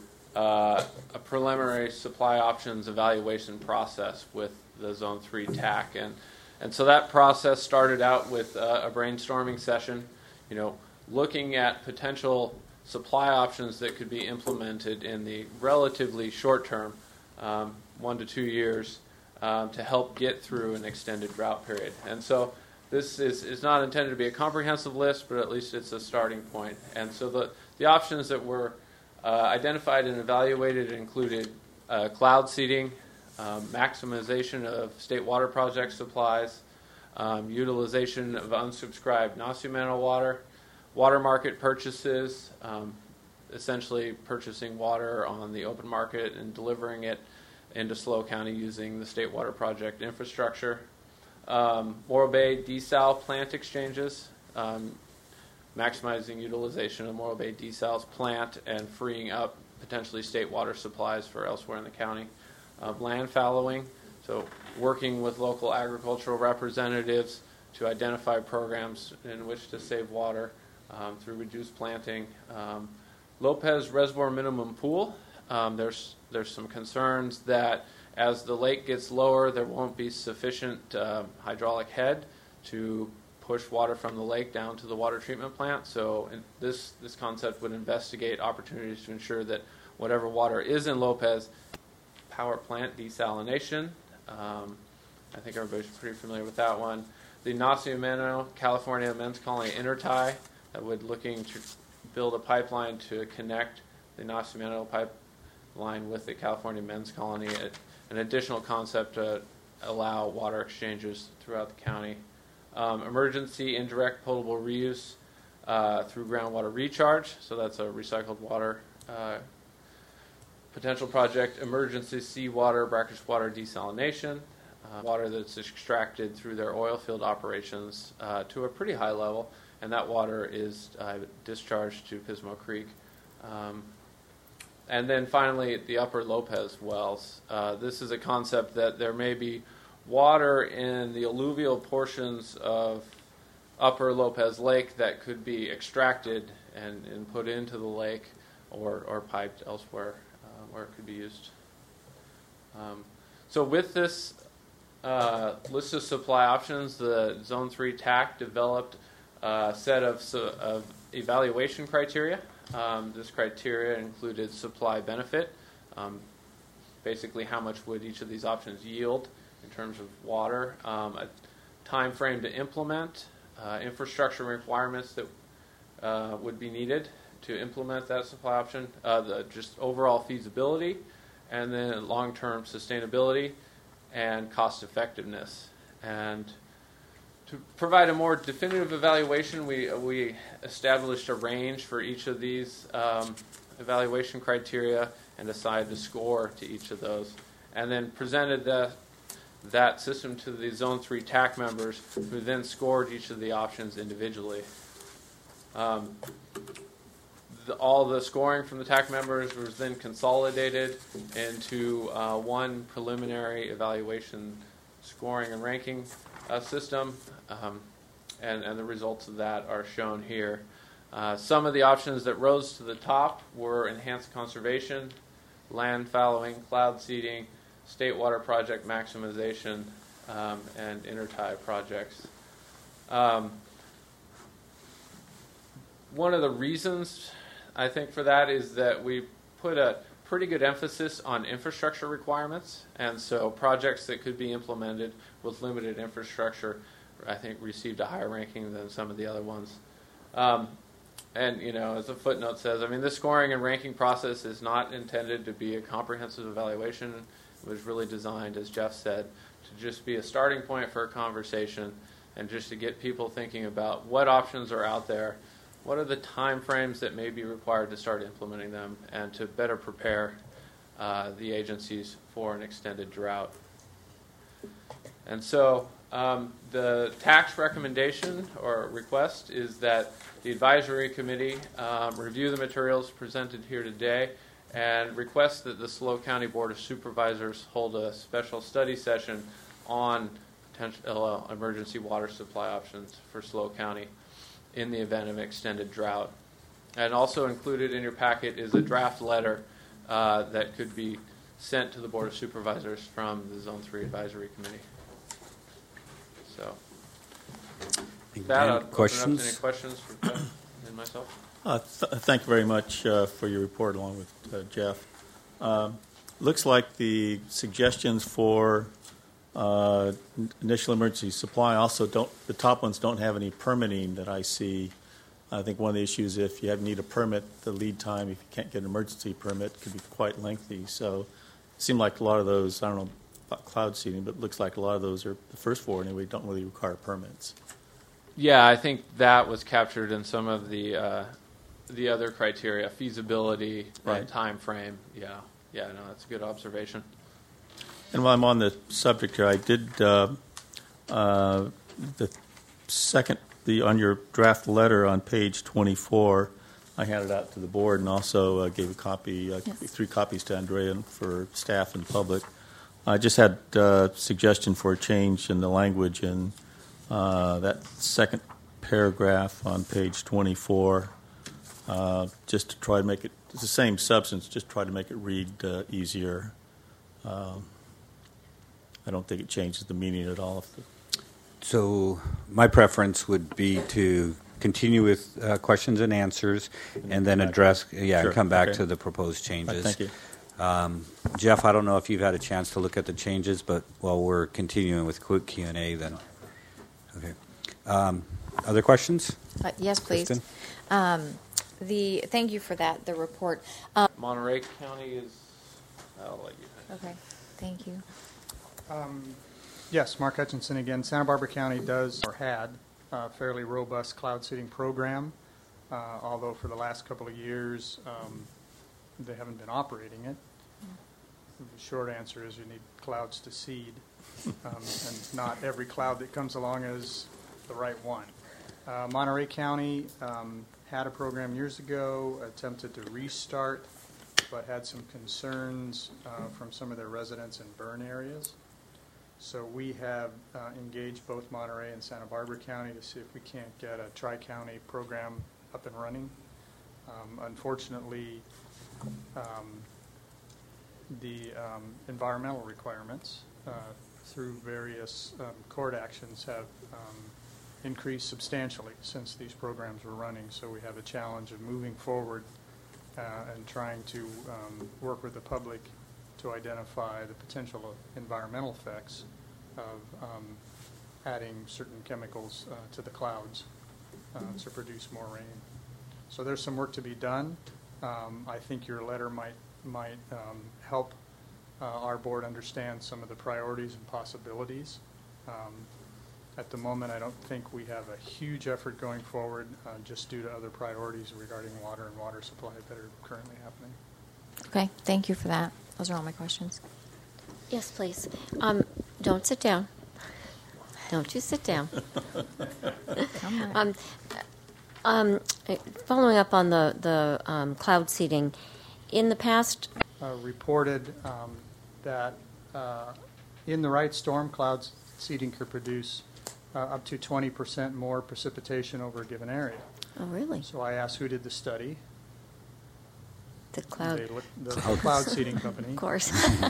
uh, a preliminary supply options evaluation process with the Zone three T A C. And, and so that process started out with uh, a brainstorming session, you know, looking at potential supply options that could be implemented in the relatively short term, um, one to two years, um, to help get through an extended drought period. And so this is, is not intended to be a comprehensive list, but at least it's a starting point. And so the, the options that were uh, identified and evaluated included uh, cloud seeding, um, maximization of state water project supplies, um, utilization of unsubscribed Nacimiento water, water market purchases, um, essentially purchasing water on the open market and delivering it into SLO County using the state water project infrastructure. Um, Morro Bay desal plant exchanges, um, maximizing utilization of Morro Bay desal's plant and freeing up potentially state water supplies for elsewhere in the county. Uh, land fallowing, so working with local agricultural representatives to identify programs in which to save water um, through reduced planting. Um, Lopez Reservoir Minimum Pool, um, there's there's some concerns that as the lake gets lower, there won't be sufficient uh, hydraulic head to push water from the lake down to the water treatment plant. So in this this concept would investigate opportunities to ensure that whatever water is in Lopez, power plant desalination. Um, I think everybody's pretty familiar with that one. The Nacimiento California Men's Colony intertie that would looking to build a pipeline to connect the Nacimiento pipeline with the California Men's Colony. An additional concept to allow water exchanges throughout the county. Um, emergency indirect potable reuse uh, through groundwater recharge. So that's a recycled water uh, potential project. Emergency seawater, brackish water desalination. Uh, water that's extracted through their oil field operations uh, to a pretty high level, and that water is uh, discharged to Pismo Creek. Um, and then finally, the Upper Lopez wells. Uh, this is a concept that there may be water in the alluvial portions of Upper Lopez Lake that could be extracted and, and put into the lake or, or piped elsewhere uh, where it could be used. Um, so with this Uh, list of supply options, the Zone three T A C developed a set of, of evaluation criteria. Um, this criteria included supply benefit, um, basically how much would each of these options yield in terms of water, um, a time frame to implement, uh, infrastructure requirements that uh, would be needed to implement that supply option, uh, the just overall feasibility, and then long-term sustainability and cost effectiveness. And to provide a more definitive evaluation, we we established a range for each of these um, evaluation criteria and assigned a score to each of those, and then presented the, that system to the Zone three T A C members, who then scored each of the options individually. Um, The, all the scoring from the T A C members was then consolidated into uh, one preliminary evaluation scoring and ranking uh, system, um, and, and the results of that are shown here. Uh, some of the options that rose to the top were enhanced conservation, land fallowing, cloud seeding, state water project maximization, um, and intertie projects. Um, one of the reasons I think for that is that we put a pretty good emphasis on infrastructure requirements, and so projects that could be implemented with limited infrastructure, I think, received a higher ranking than some of the other ones. Um, and, you know, as the footnote says, I mean, the scoring and ranking process is not intended to be a comprehensive evaluation. It was really designed, as Jeff said, to just be a starting point for a conversation and just to get people thinking about what options are out there, what are the time frames that may be required to start implementing them, and to better prepare uh, the agencies for an extended drought. And so um, the tax recommendation or request is that the advisory committee um, review the materials presented here today and request that the SLO County Board of Supervisors hold a special study session on potential uh, emergency water supply options for SLO County in the event of extended drought. And also included in your packet is a draft letter uh, that could be sent to the Board of Supervisors from the Zone three Advisory Committee. So, with that, I'll questions? open up to any questions for Jeff and myself. Uh, th- thank you very much uh, for your report, along with uh, Jeff. Uh, looks like the suggestions for uh, initial emergency supply also don't. The top ones don't have any permitting that I see. I think one of the issues, if you have, need a permit, the lead time, if you can't get an emergency permit, could be quite lengthy. So, it seemed like a lot of those. I don't know about cloud seeding, but it looks like a lot of those are the first four anyway. Don't really require permits. Yeah, I think that was captured in some of the uh, the other criteria, feasibility, Right. and time frame. Yeah, yeah, no, that's a good observation. And while I'm on the subject here, I did uh, uh, the second the on your draft letter on page twenty-four. I handed out to the board and also uh, gave a copy, uh, Yes. three copies to Andrea for staff and public. I just had a uh, suggestion for a change in the language in uh, that second paragraph on page twenty-four, uh, just to try to make it, it's the same substance, just try to make it read uh, easier. Um, I don't think it changes the meaning at all. If the, So my preference would be to continue with uh, questions and answers, and then address, yeah, Sure. and come back Okay. to the proposed changes. Right, thank you. Um, Jeff, I don't know if you've had a chance to look at the changes, but while we're continuing with quick Q and A, then, okay. Um, other questions? Uh, yes, please. Kristen? Um, the thank you for that. The report. Um, Monterey County is. I'll let you. okay, thank you. Um, Yes, Mark Hutchinson again. Santa Barbara County does or had a fairly robust cloud seeding program, uh, although for the last couple of years um, they haven't been operating it. The short answer is you need clouds to seed, um, and not every cloud that comes along is the right one. Uh, Monterey County um, had a program years ago, attempted to restart, but had some concerns uh, from some of their residents in burn areas. So we have uh, engaged both Monterey and Santa Barbara County to see if we can't get a tri-county program up and running. Um, unfortunately, um, the um, environmental requirements uh, through various um, court actions have um, increased substantially since these programs were running. So we have a challenge of moving forward uh, and trying to um, work with the public to identify the potential environmental effects of um, adding certain chemicals uh, to the clouds uh, to produce more rain. So there's some work to be done. Um, I think your letter might might um, help uh, our board understand some of the priorities and possibilities. Um, at the moment, I don't think we have a huge effort going forward uh, just due to other priorities regarding water and water supply that are currently happening. Okay, thank you for that. Those are all my questions. Yes, please. Um, don't sit down. Don't you sit down. Come on. um, um, following up on the, the um, cloud seeding, in the past, Uh, reported um, that uh, in the right storm, cloud seeding could produce uh, up to twenty percent more precipitation over a given area. oh really? So I asked who did the study. The cloud. They look- The the cloud seeding company. Of course.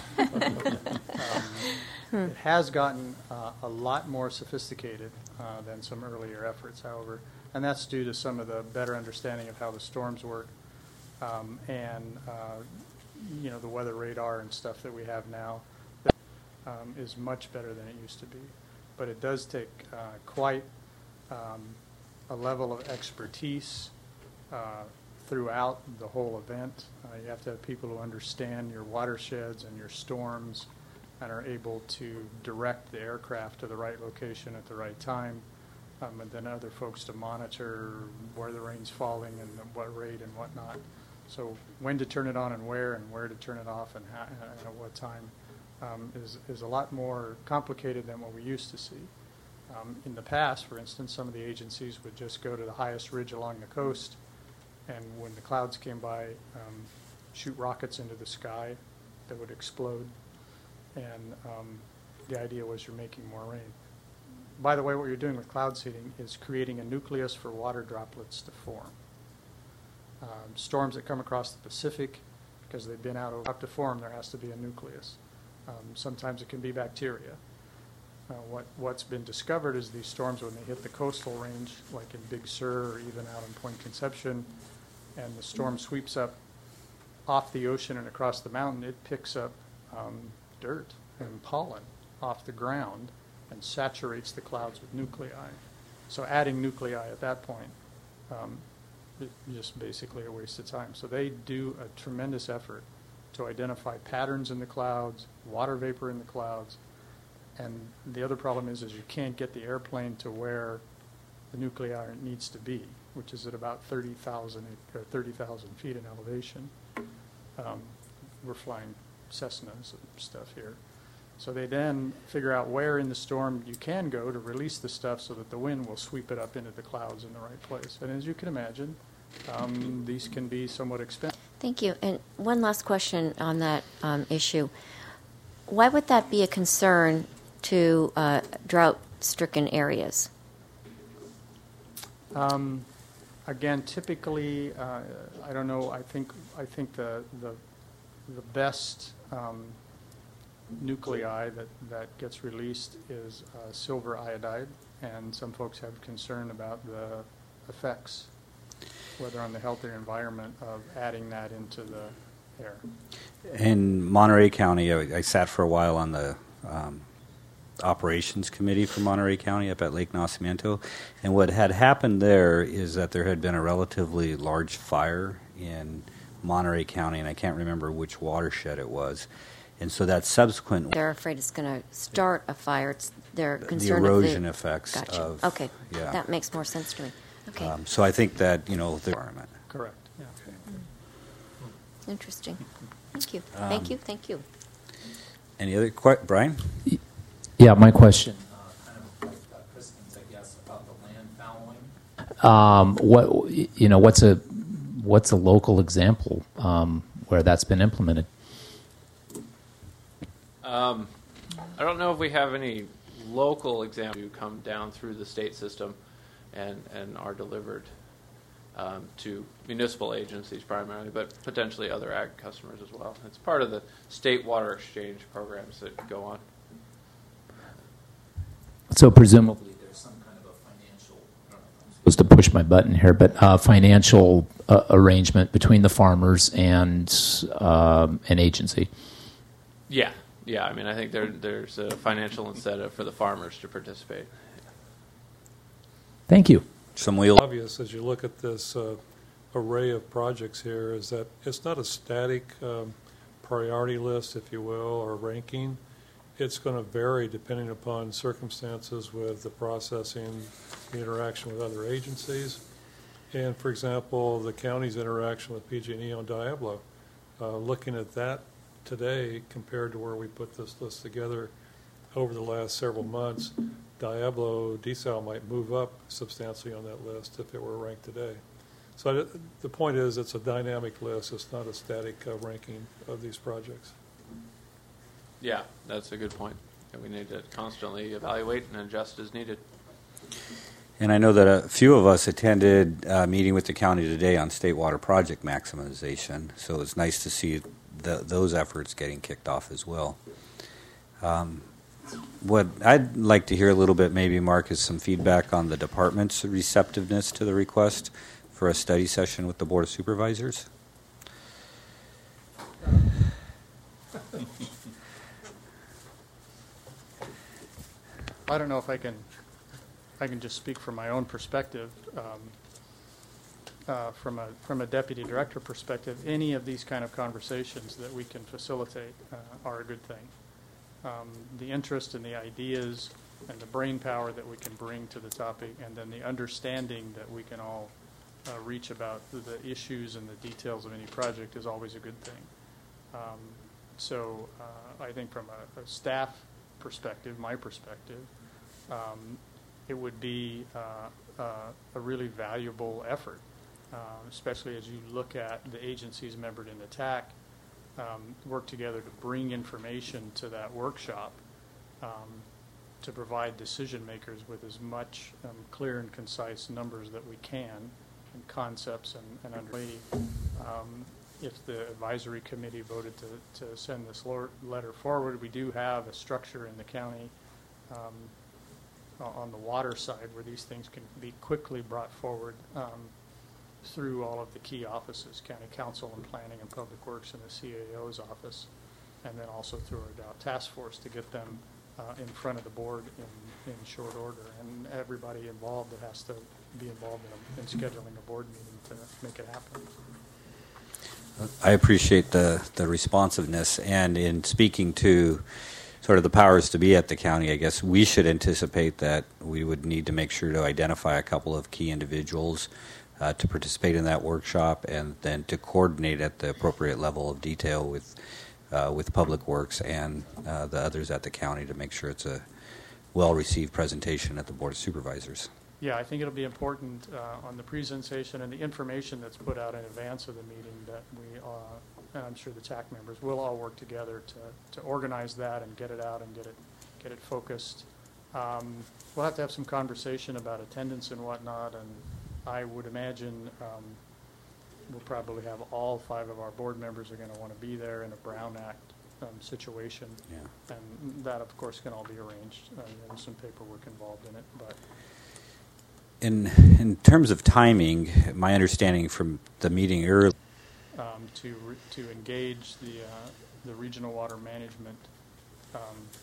Um, It has gotten uh, a lot more sophisticated uh, than some earlier efforts, however, and that's due to some of the better understanding of how the storms work um, and, uh, you know, the weather radar and stuff that we have now that um, is much better than it used to be. But it does take uh, quite um, a level of expertise uh, throughout the whole event. Uh, you have to have people who understand your watersheds and your storms and are able to direct the aircraft to the right location at the right time, um, and then other folks to monitor where the rain's falling and at what rate and whatnot. So when to turn it on and where, and where to turn it off and, how, and at what time um, is, is a lot more complicated than what we used to see. Um, in the past, for instance, some of the agencies would just go to the highest ridge along the coast, and when the clouds came by, um, shoot rockets into the sky that would explode. And um, the idea was you're making more rain. By the way, what you're doing with cloud seeding is creating a nucleus for water droplets to form. Um, storms that come across the Pacific, because they've been out over to form, there has to be a nucleus. Um, sometimes it can be bacteria. Uh, what, what's been discovered is these storms, when they hit the coastal range, like in Big Sur or even out in Point Conception, and the storm sweeps up off the ocean and across the mountain, it picks up um, dirt and pollen off the ground and saturates the clouds with nuclei. So adding nuclei at that point um, is just basically a waste of time. So they do a tremendous effort to identify patterns in the clouds, water vapor in the clouds, and the other problem is, is you can't get the airplane to where the nuclei needs to be, which is at about thirty thousand or thirty thousand feet in elevation. Um, we're flying Cessnas and stuff here. So they then figure out where in the storm you can go to release the stuff so that the wind will sweep it up into the clouds in the right place. And as you can imagine, um, these can be somewhat expensive. Thank you. And one last question on that um, issue. Why would that be a concern to uh, drought-stricken areas? Um, again, typically, uh, I don't know. I think I think the the the best um, nuclei that that gets released is uh, silver iodide, and some folks have concern about the effects, whether on the health or environment, of adding that into the air. In Monterey County, I, I sat for a while on the um, operations committee for Monterey County up at Lake Nacimiento, and what had happened there is that there had been a relatively large fire in Monterey County, and I can't remember which watershed it was, and so that subsequent They're afraid it's going to start a fire. It's, they're the concerned erosion of the, effects gotcha. of okay, yeah. that makes more sense to me. Okay, Um, so I think that you know the environment. Correct. Yeah. interesting. Thank you. Um, Thank you. Thank you. Any other que- Brian? Yeah, my question, uh, kind of like uh, Kristen's, I guess, about the land fallowing. Um, what you know, what's a what's a local example um, where that's been implemented? Um, I don't know if we have any local examples who come down through the state system and, and are delivered um, to municipal agencies primarily, but potentially other ag customers as well. It's part of the state water exchange programs that go on. So presumably there's some kind of a financial, I don't know if I'm supposed to push my button here, but uh, financial uh, arrangement between the farmers and um, an agency. Yeah, yeah. I mean, I think there, there's a financial incentive for the farmers to participate. Thank you. Some wheel. Obvious as you look at this uh, array of projects here is that it's not a static um, priority list, if you will, or ranking. It's going to vary depending upon circumstances with the processing, the interaction with other agencies, and, for example, the county's interaction with P G and E on Diablo. Uh, looking at that today compared to where we put this list together over the last several months, Diablo desal might move up substantially on that list if it were ranked today. So I, the point is it's a dynamic list. It's not a static uh, ranking of these projects. Yeah, that's a good point. And we need to constantly evaluate and adjust as needed. And I know that a few of us attended a meeting with the county today on state water project maximization, so it's nice to see the, those efforts getting kicked off as well. Um, what I'd like to hear a little bit, maybe, Mark, is some feedback on the department's receptiveness to the request for a study session with the Board of Supervisors. I don't know if I can I can just speak from my own perspective. Um, uh, from a from a deputy director perspective, any of these kind of conversations that we can facilitate uh, are a good thing. Um, the interest and the ideas and the brain power that we can bring to the topic, and then the understanding that we can all uh, reach about the, the issues and the details of any project is always a good thing. Um, so uh, I think from a, a staff perspective, my perspective, um, it would be uh, uh, a really valuable effort, uh, especially as you look at the agencies membered in the T A C um, work together to bring information to that workshop um, to provide decision makers with as much um, clear and concise numbers that we can and concepts and, and understanding. Um, if the advisory committee voted to, to send this letter forward, we do have a structure in the county um, on the water side where these things can be quickly brought forward um, through all of the key offices, County Council and Planning and Public Works and the C A O's office, and then also through our task force to get them uh, in front of the board in, in short order. And everybody involved that has to be involved in, a, in scheduling a board meeting to make it happen. I appreciate the, the responsiveness, and in speaking to sort of the powers to be at the county, I guess we should anticipate that we would need to make sure to identify a couple of key individuals uh, to participate in that workshop, and then to coordinate at the appropriate level of detail with uh, with Public Works and uh, the others at the county to make sure it's a well-received presentation at the Board of Supervisors. Yeah, I think it'll be important uh, on the presentation and the information that's put out in advance of the meeting that we, uh, and I'm sure the T A C members will all work together to, to organize that and get it out and get it get it focused. Um, we'll have to have some conversation about attendance and whatnot, and I would imagine um, we'll probably have all five of our board members are going to want to be there in a Brown Act um, situation. Yeah. And that, of course, can all be arranged. Uh, there's some paperwork involved in it, but. In in terms of timing, my understanding from the meeting earlier, um, to re to engage the uh, the regional water management um,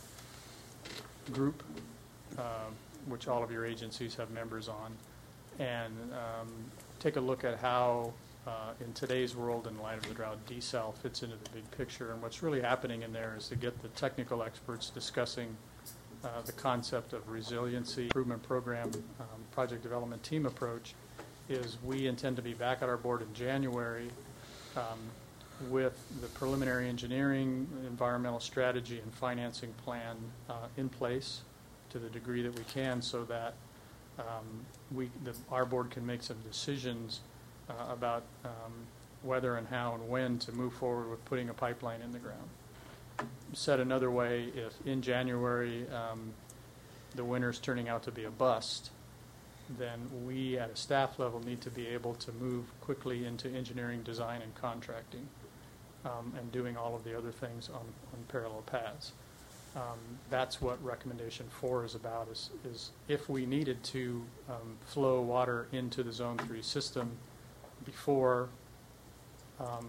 group, uh, which all of your agencies have members on, and um, take a look at how, uh, in today's world, in light of the drought, desal fits into the big picture. And what's really happening in there is to get the technical experts discussing Uh, the concept of resiliency improvement program, um, project development team approach. Is we intend to be back at our board in January um, with the preliminary engineering, environmental strategy, and financing plan uh, in place to the degree that we can, so that um, we, the, our board can make some decisions uh, about um, whether and how and when to move forward with putting a pipeline in the ground. Said another way, if in January um, the winter's turning out to be a bust, then we at a staff level need to be able to move quickly into engineering, design, and contracting, um, and doing all of the other things on, on parallel paths. Um, that's what recommendation four is about, is, is if we needed to um, flow water into the Zone three system before um,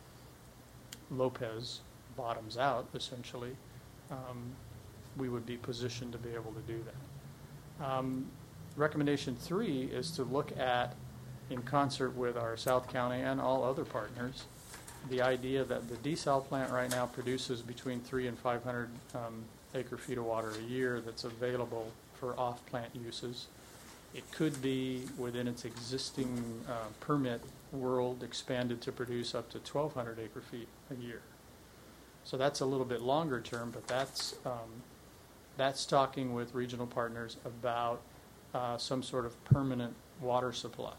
Lopez bottoms out, essentially, um, we would be positioned to be able to do that. Um, recommendation three is to look at, in concert with our South County and all other partners, the idea that the desal plant right now produces between three and five hundred um, acre feet of water a year that's available for off-plant uses. It could be, within its existing uh, permit world, expanded to produce up to twelve hundred acre feet a year. So that's a little bit longer term, but that's um, that's talking with regional partners about uh, some sort of permanent water supply,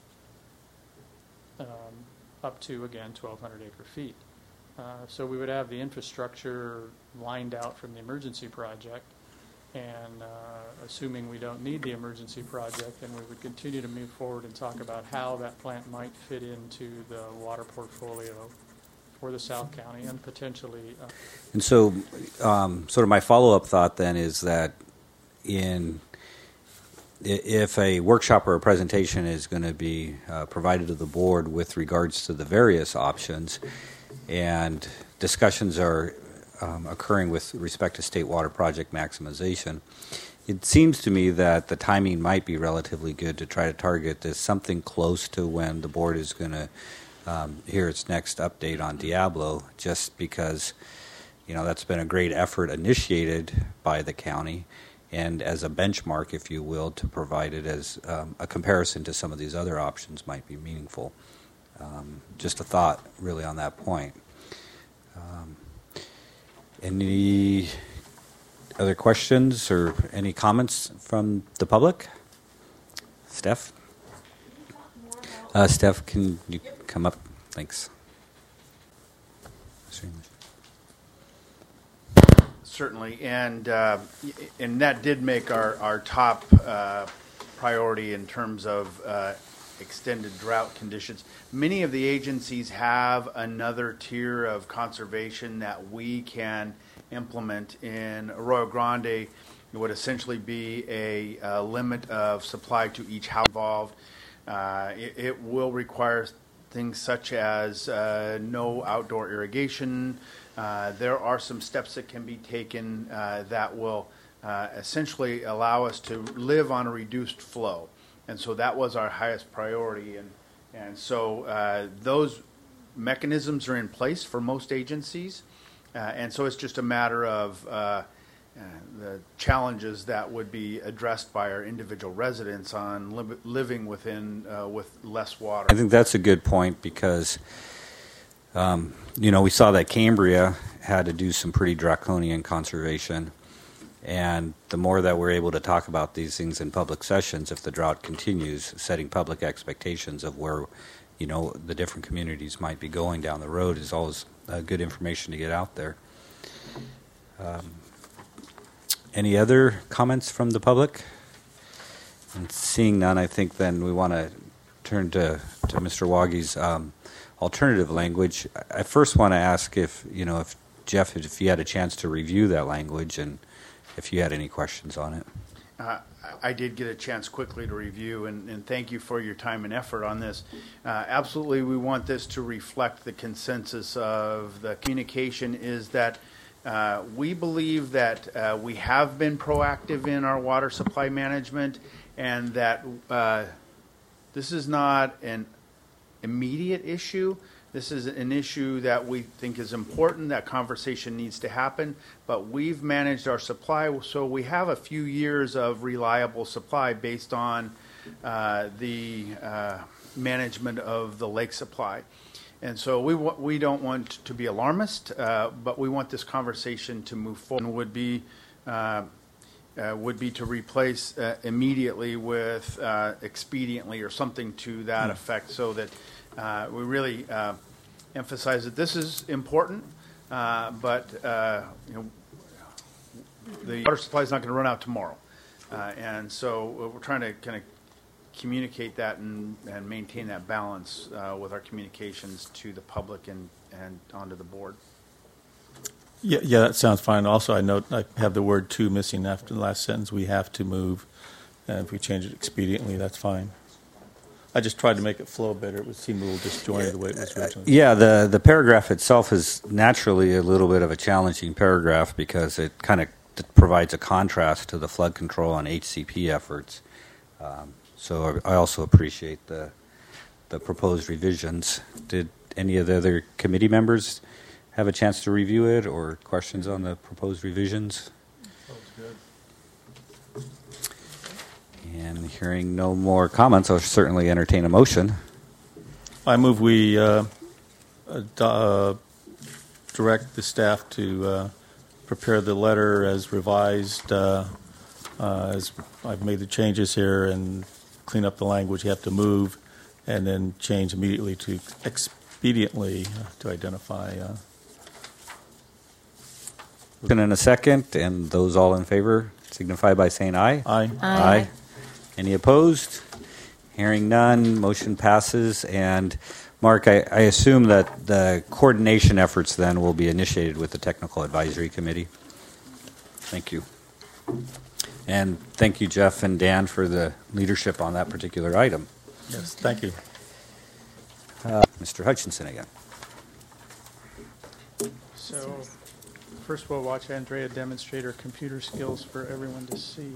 um, up to, again, twelve hundred acre feet. Uh, so we would have the infrastructure lined out from the emergency project, and uh, assuming we don't need the emergency project, then we would continue to move forward and talk about how that plant might fit into the water portfolio for the South County and potentially. Uh, And so, um, sort of my follow-up thought then is that in if a workshop or a presentation is going to be uh, provided to the board with regards to the various options, and discussions are um, occurring with respect to state water project maximization, it seems to me that the timing might be relatively good to try to target this something close to when the board is going to um, hear its next update on Diablo, just because, you know, that's been a great effort initiated by the county, and as a benchmark, if you will, to provide it as um, a comparison to some of these other options might be meaningful. Um, just a thought, really, on that point. Um, any other questions or any comments from the public? Steph? Uh, Steph, can you come up? Thanks. Certainly, and uh, and that did make our, our top uh, priority in terms of uh, extended drought conditions. Many of the agencies have another tier of conservation that we can implement. In Arroyo Grande, it would essentially be a, a limit of supply to each house involved. Uh, it, it will require things such as uh, no outdoor irrigation. Uh, there are some steps that can be taken uh, that will uh, essentially allow us to live on a reduced flow. And so that was our highest priority. And, and so uh, those mechanisms are in place for most agencies. Uh, and so it's just a matter of uh, uh, the challenges that would be addressed by our individual residents on li- living within uh, with less water. I think that's a good point because Um, you know, we saw that Cambria had to do some pretty draconian conservation, and the more that we're able to talk about these things in public sessions, if the drought continues, setting public expectations of where, you know, the different communities might be going down the road is always uh, good information to get out there. Um, any other comments from the public? And seeing none, I think then we want to turn to, to Mister Wogge's um, alternative language. I first want to ask if, you know, if Jeff, if you had a chance to review that language and if you had any questions on it. Uh, I did get a chance quickly to review, and, and thank you for your time and effort on this. Uh, absolutely, we want this to reflect the consensus of the communication is that uh, we believe that uh, we have been proactive in our water supply management, and that uh, this is not an immediate issue. This is an issue that we think is important. That conversation needs to happen, but we've managed our supply, so we have a few years of reliable supply based on uh, the uh, management of the lake supply. And so we w- we don't want to be alarmist, uh, but we want this conversation to move forward. Would be uh, uh, would be to replace uh, immediately with uh, expediently or something to that mm. effect, so that uh, we really uh, emphasize that this is important, uh, but uh, you know, the water supply is not going to run out tomorrow, uh, and so we're trying to kind of communicate that and, and maintain that balance uh, with our communications to the public and, and onto the board. Yeah, yeah, that sounds fine. Also, I note I have the word "to" missing after the last sentence. We have to move, and if we change it expediently, that's fine. I just tried to make it flow better. It would seem a little disjointed the way it was originally. Yeah, the the paragraph itself is naturally a little bit of a challenging paragraph because it kind of provides a contrast to the flood control and H C P efforts. Um, so I also appreciate the the proposed revisions. Did any of the other committee members have a chance to review it or questions on the proposed revisions? Sounds good. And hearing no more comments, I'll certainly entertain a motion. I move we uh, uh, direct the staff to uh, prepare the letter as revised. Uh, uh, as I've made the changes here and clean up the language. You have to move and then change immediately to expediently uh, to identify. Uh, in a second, and those all in favor signify by saying aye. Aye. Aye. Any opposed? Hearing none, motion passes. And Mark, I, I assume that the coordination efforts then will be initiated with the Technical Advisory Committee. Thank you. And thank you, Jeff and Dan, for the leadership on that particular item. Yes, thank you. Uh, Mister Hutchinson again. So first we'll watch Andrea demonstrate her computer skills for everyone to see.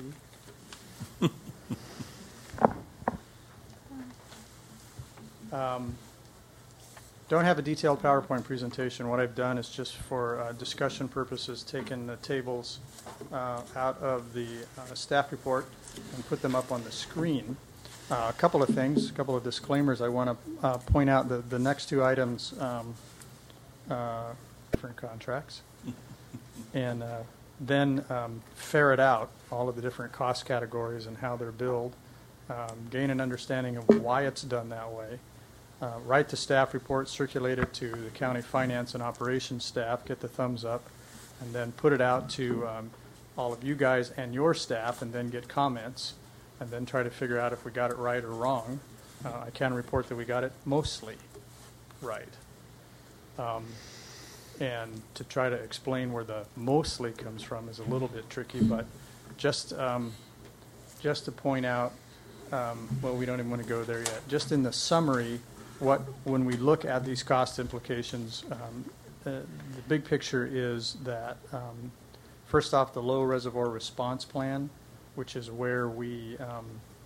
um, don't have a detailed PowerPoint presentation. What I've done is just for uh, discussion purposes taken the tables uh, out of the uh, staff report and put them up on the screen. Uh, a couple of things, a couple of disclaimers I want to uh, point out. The, the next two items, um, uh, different contracts, and uh, then um, ferret out all of the different cost categories and how they're billed, um, gain an understanding of why it's done that way, uh, write the staff report, circulate it to the county finance and operations staff, get the thumbs up, and then put it out to um, all of you guys and your staff, and then get comments, and then try to figure out if we got it right or wrong. Uh, I can report that we got it mostly right. Um, and to try to explain where the mostly comes from is a little bit tricky, but just um, just to point out, um, well, we don't even want to go there yet. Just in the summary, what when we look at these cost implications, um, uh, the big picture is that um, first off, the low reservoir response plan, which is where we um,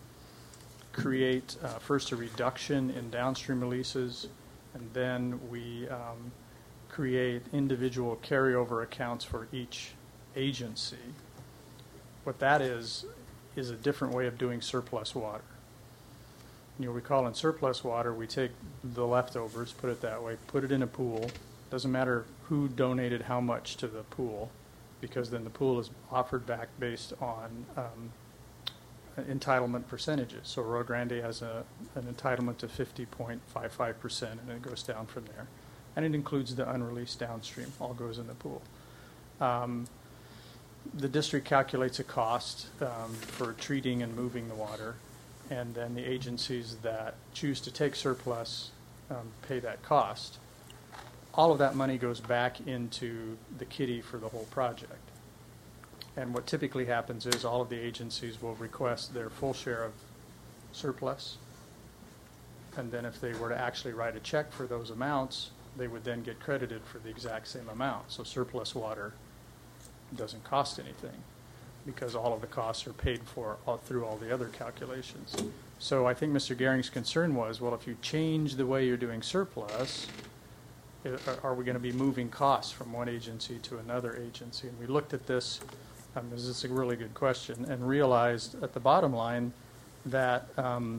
create uh, first a reduction in downstream releases, and then we um, create individual carryover accounts for each agency. What that is, is a different way of doing surplus water. You'll recall in surplus water, we take the leftovers, put it that way, put it in a pool. Doesn't matter who donated how much to the pool, because then the pool is offered back based on um, entitlement percentages. So Rio Grande has a, an entitlement to fifty point five five percent, and it goes down from there. And it includes the unreleased downstream, all goes in the pool. Um, the district calculates a cost um, for treating and moving the water, and then the agencies that choose to take surplus um, pay that cost. All of that money goes back into the kitty for the whole project. And what typically happens is all of the agencies will request their full share of surplus, and then if they were to actually write a check for those amounts, they would then get credited for the exact same amount. So surplus water doesn't cost anything because all of the costs are paid for all, through all the other calculations. So I think Mister Gehring's concern was, well, if you change the way you're doing surplus, are we going to be moving costs from one agency to another agency? And we looked at this, um, this is a really good question, and realized at the bottom line that um,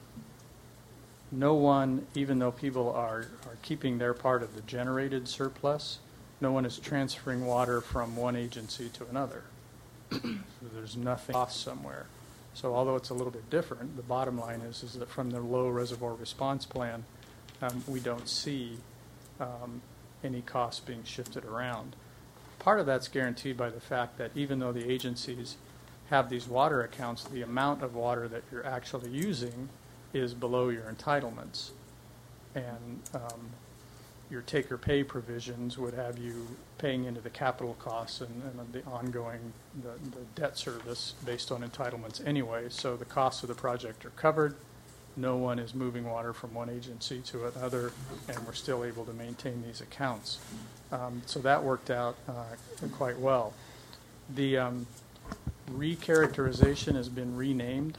no one, even though people are, are keeping their part of the generated surplus, no one is transferring water from one agency to another. So there's nothing off somewhere. So although it's a little bit different, the bottom line is, is that from the low reservoir response plan, um, we don't see um, any costs being shifted around. Part of that's guaranteed by the fact that even though the agencies have these water accounts, the amount of water that you're actually using is below your entitlements. And um, your take-or-pay provisions would have you paying into the capital costs and, and the ongoing the, the debt service based on entitlements anyway. So the costs of the project are covered. No one is moving water from one agency to another, and we're still able to maintain these accounts. Um, so that worked out uh, quite well. The um, recharacterization has been renamed.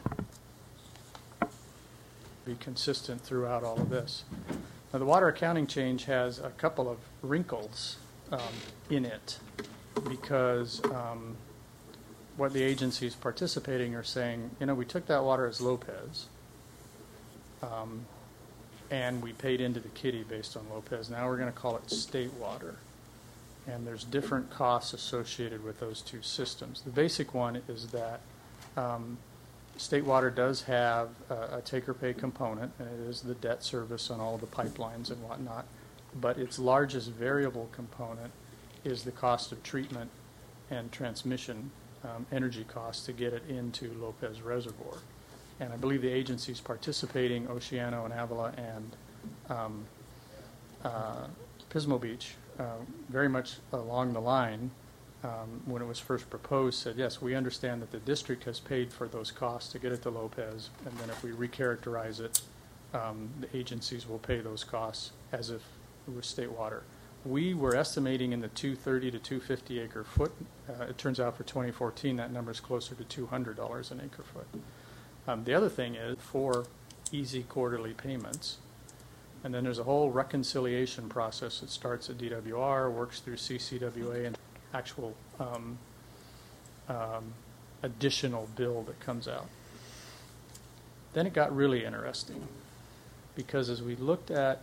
Be consistent throughout all of this. Now, the water accounting change has a couple of wrinkles um, in it because um, what the agencies participating are saying, you know, we took that water as Lopez um, and we paid into the kitty based on Lopez. Now we're going to call it state water. And there's different costs associated with those two systems. The basic one is that um, state water does have a, a take-or-pay component, and it is the debt service on all of the pipelines and whatnot. But its largest variable component is the cost of treatment and transmission um, energy costs to get it into Lopez Reservoir. And I believe the agencies participating, Oceano and Avila and um, uh, Pismo Beach, uh, very much along the line, um, when it was first proposed, said, yes, we understand that the district has paid for those costs to get it to Lopez, and then if we recharacterize it, um, the agencies will pay those costs as if it was state water. We were estimating in the two thirty to two fifty acre foot. Uh, it turns out for twenty fourteen that number is closer to two hundred dollars an acre foot. Um, the other thing is for easy quarterly payments. And then there's a whole reconciliation process that starts at D W R, works through C C W A, and actual um, um, additional bill that comes out. Then it got really interesting because as we looked at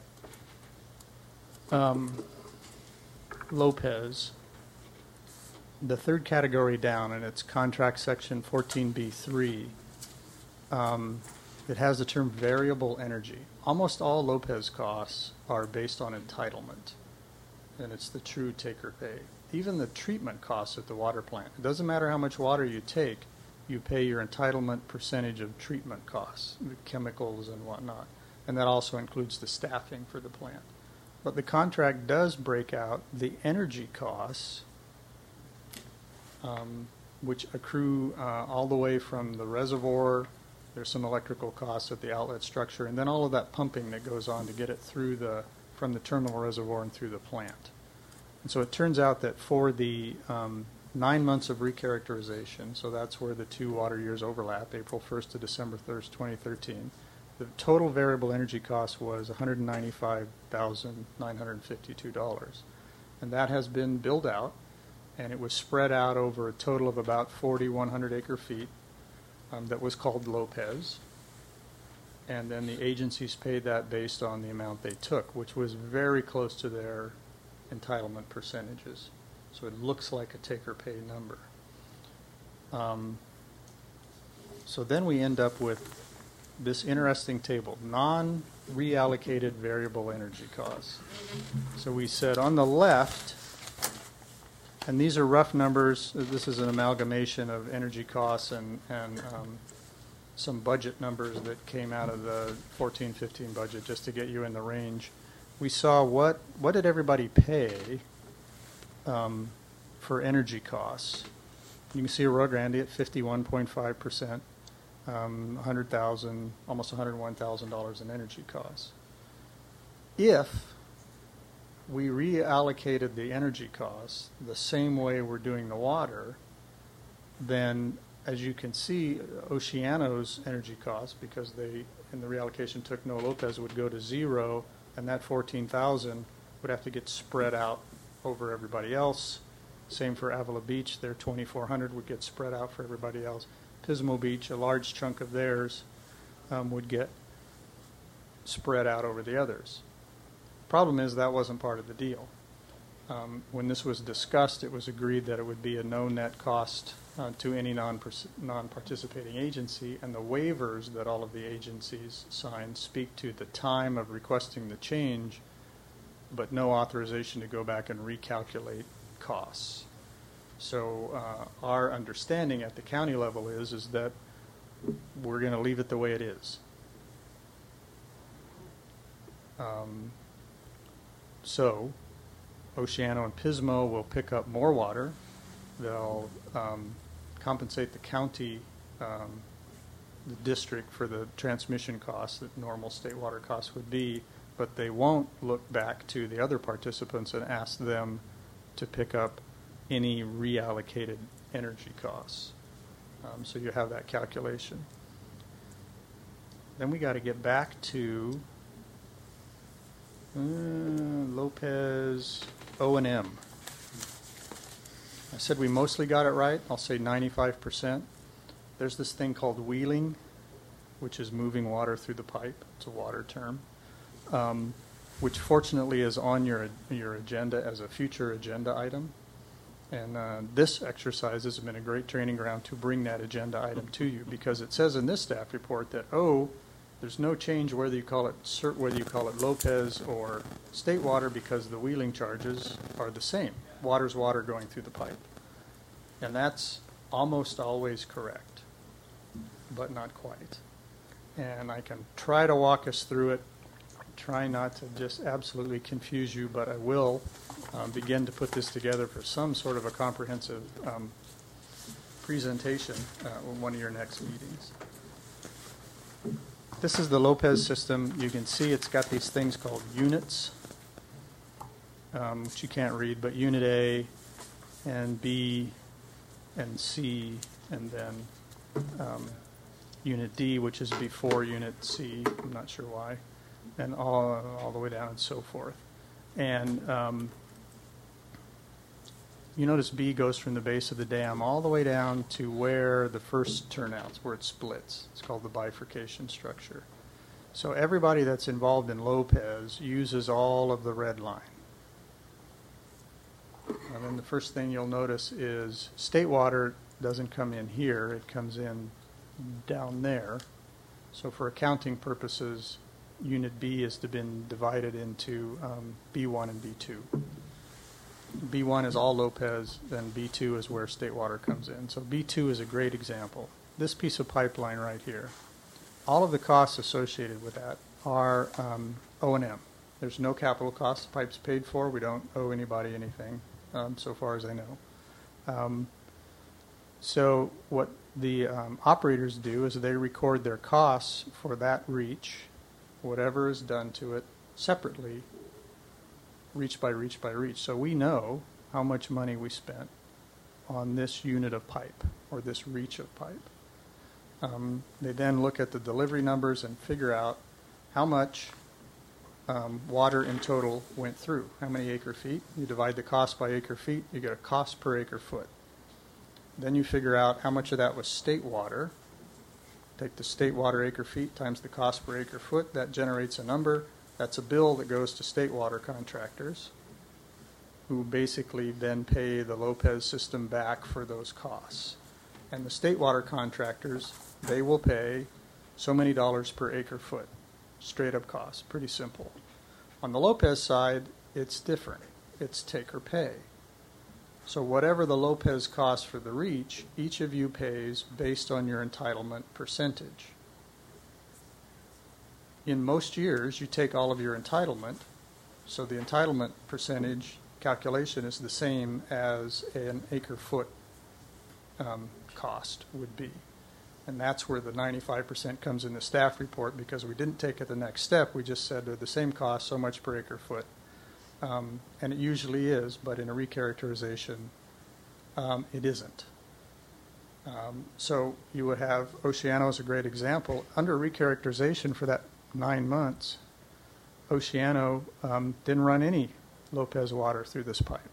um, Lopez, the third category down, and it's contract section fourteen B three, um, it has the term variable energy. Almost all Lopez costs are based on entitlement, and it's the true take-or pay. Even the treatment costs at the water plant. It doesn't matter how much water you take, you pay your entitlement percentage of treatment costs, the chemicals and whatnot. And that also includes the staffing for the plant. But the contract does break out the energy costs, um, which accrue uh, all the way from the reservoir. There's some electrical costs at the outlet structure, and then all of that pumping that goes on to get it through the from the terminal reservoir and through the plant. And so it turns out that for the um, nine months of recharacterization, so that's where the two water years overlap, April first to December first, twenty thirteen, the total variable energy cost was one hundred ninety-five thousand nine hundred fifty-two dollars. And that has been billed out, and it was spread out over a total of about forty-one hundred acre feet. Um, that was called Lopez, and then the agencies paid that based on the amount they took, which was very close to their entitlement percentages. So it looks like a take-or-pay number. Um, so then we end up with this interesting table, non-reallocated variable energy costs. So we said on the left, and these are rough numbers. This is an amalgamation of energy costs and, and um, some budget numbers that came out of the fourteen fifteen budget just to get you in the range. We saw what, what did everybody pay um, for energy costs. You can see Rio Grande at fifty-one point five percent, um, one hundred thousand dollars, almost one hundred one thousand dollars in energy costs. If we reallocated the energy costs the same way we're doing the water, then as you can see, Oceano's energy costs, because they in the reallocation took no Lopez, would go to zero, and that fourteen thousand would have to get spread out over everybody else. Same for Avila Beach, their twenty-four hundred would get spread out for everybody else. Pismo Beach, a large chunk of theirs um, would get spread out over the others. Problem is that wasn't part of the deal. Um, when this was discussed, it was agreed that it would be a no net cost uh, to any non non-participating agency, and the waivers that all of the agencies signed speak to the time of requesting the change, but no authorization to go back and recalculate costs. So uh, our understanding at the county level is, is that we're going to leave it the way it is. Um, So, Oceano and Pismo will pick up more water. They'll um, compensate the county, um, the district, for the transmission costs that normal state water costs would be, but they won't look back to the other participants and ask them to pick up any reallocated energy costs. Um, so you have that calculation. Then we got to get back to Uh, Lopez O and M. I said we mostly got it right. I'll say ninety-five percent. There's this thing called wheeling, which is moving water through the pipe. It's a water term, um, which fortunately is on your your agenda as a future agenda item. And uh, this exercise has been a great training ground to bring that agenda item to you, because it says in this staff report that, oh, there's no change whether you call it whether you call it Lopez or state water, because the wheeling charges are the same. Water's water going through the pipe, and that's almost always correct, but not quite. And I can try to walk us through it, try not to just absolutely confuse you, but I will um, begin to put this together for some sort of a comprehensive um, presentation uh, in one of your next meetings. This is the Lopez system. You can see it's got these things called units, um, which you can't read, but Unit A and B and C, and then um, Unit D, which is before Unit C. I'm not sure why, and all all the way down and so forth. And um, you notice B goes from the base of the dam all the way down to where the first turnouts, where it splits. It's called the bifurcation structure. So everybody that's involved in Lopez uses all of the red line. And then the first thing you'll notice is state water doesn't come in here. It comes in down there. So for accounting purposes, Unit B has been divided into um, B one and B two. B one is all Lopez, then B two is where state water comes in. So B two is a great example. This piece of pipeline right here, all of the costs associated with that are um, O and M. There's no capital costs. The pipe's paid for. We don't owe anybody anything, um, so far as I know. Um, so what the um, operators do is they record their costs for that reach, whatever is done to it, separately, reach by reach by reach. So we know how much money we spent on this unit of pipe or this reach of pipe. Um, they then look at the delivery numbers and figure out how much um, water in total went through, how many acre feet. You divide the cost by acre feet, you get a cost per acre foot. Then you figure out how much of that was state water. Take the state water acre feet times the cost per acre foot. That generates a number. That's a bill that goes to state water contractors, who basically then pay the Lopez system back for those costs. And the state water contractors, they will pay so many dollars per acre foot, straight up cost, pretty simple. On the Lopez side, it's different. It's take or pay. So whatever the Lopez costs for the reach, each of you pays based on your entitlement percentage. In most years, you take all of your entitlement, so the entitlement percentage calculation is the same as an acre foot um, cost would be. And that's where the ninety-five percent comes in the staff report, because we didn't take it the next step. We just said they're the same cost, so much per acre foot. Um, and it usually is, but in a recharacterization, um, it isn't. Um, so you would have, Oceano is a great example. Under recharacterization for that nine months, Oceano um, didn't run any Lopez water through this pipe.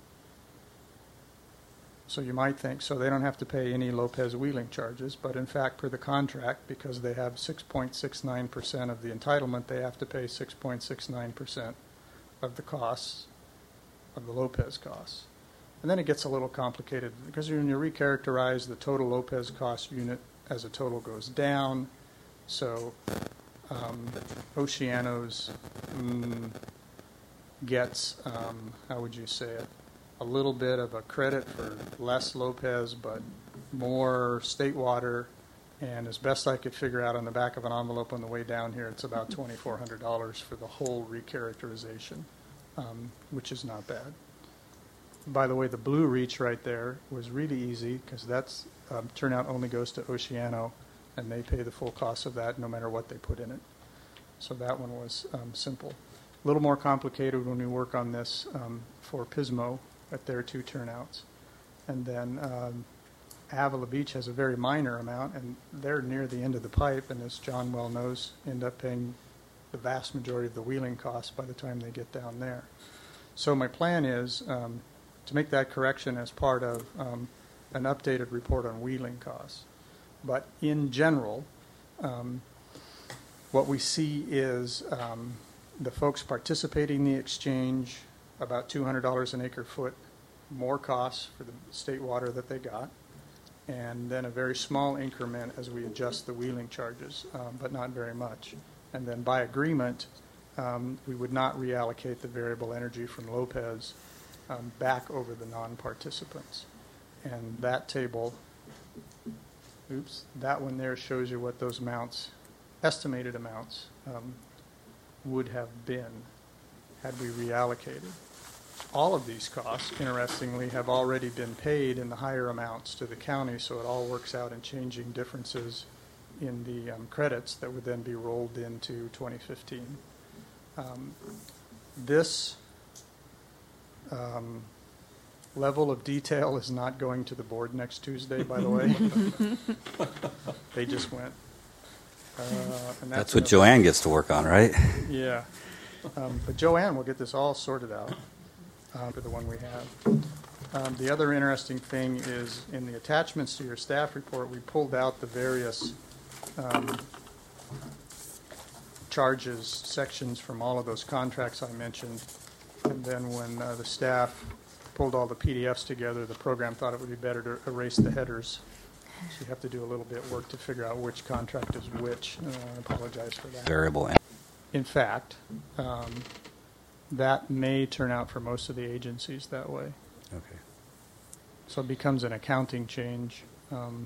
So you might think, so they don't have to pay any Lopez wheeling charges, but in fact, per the contract, because they have six point six nine percent of the entitlement, they have to pay six point six nine percent of the costs, of the Lopez costs. And then it gets a little complicated, because when you recharacterize, the total Lopez cost unit as a total goes down. So um, Oceano's mm, gets, um, how would you say it, a little bit of a credit for less Lopez, but more state water. And as best I could figure out on the back of an envelope on the way down here, it's about twenty-four hundred dollars for the whole recharacterization, um, which is not bad. By the way, the blue reach right there was really easy, because that's um, turnout only goes to Oceano, and they pay the full cost of that no matter what they put in it. So that one was um, simple. A little more complicated when we work on this um, for Pismo at their two turnouts. And then um, Avila Beach has a very minor amount, and they're near the end of the pipe, and as John well knows, end up paying the vast majority of the wheeling costs by the time they get down there. So my plan is um, to make that correction as part of um, an updated report on wheeling costs. But in general, um, what we see is um, the folks participating in the exchange, about two hundred dollars an acre foot more costs for the state water that they got, and then a very small increment as we adjust the wheeling charges, um, but not very much. And then by agreement, um, we would not reallocate the variable energy from Lopez um, back over the non-participants. And that table, oops, that one there shows you what those amounts, estimated amounts, um, would have been had we reallocated. All of these costs, interestingly, have already been paid in the higher amounts to the county, so it all works out in changing differences in the um, credits that would then be rolled into twenty fifteen. Um, this um, level of detail is not going to the board next Tuesday, by the way. They just went. Uh, and That's that's what enough. Joanne gets to work on, right? Yeah. Um, but Joanne will get this all sorted out uh, for the one we have. Um, the other interesting thing is in the attachments to your staff report, we pulled out the various um, charges sections from all of those contracts I mentioned. And then when uh, the staff pulled all the P D Fs together, the program thought it would be better to erase the headers. So you have to do a little bit of work to figure out which contract is which. And I apologize for that. Variable. In fact, um, that may turn out for most of the agencies that way. Okay. So it becomes an accounting change. Um,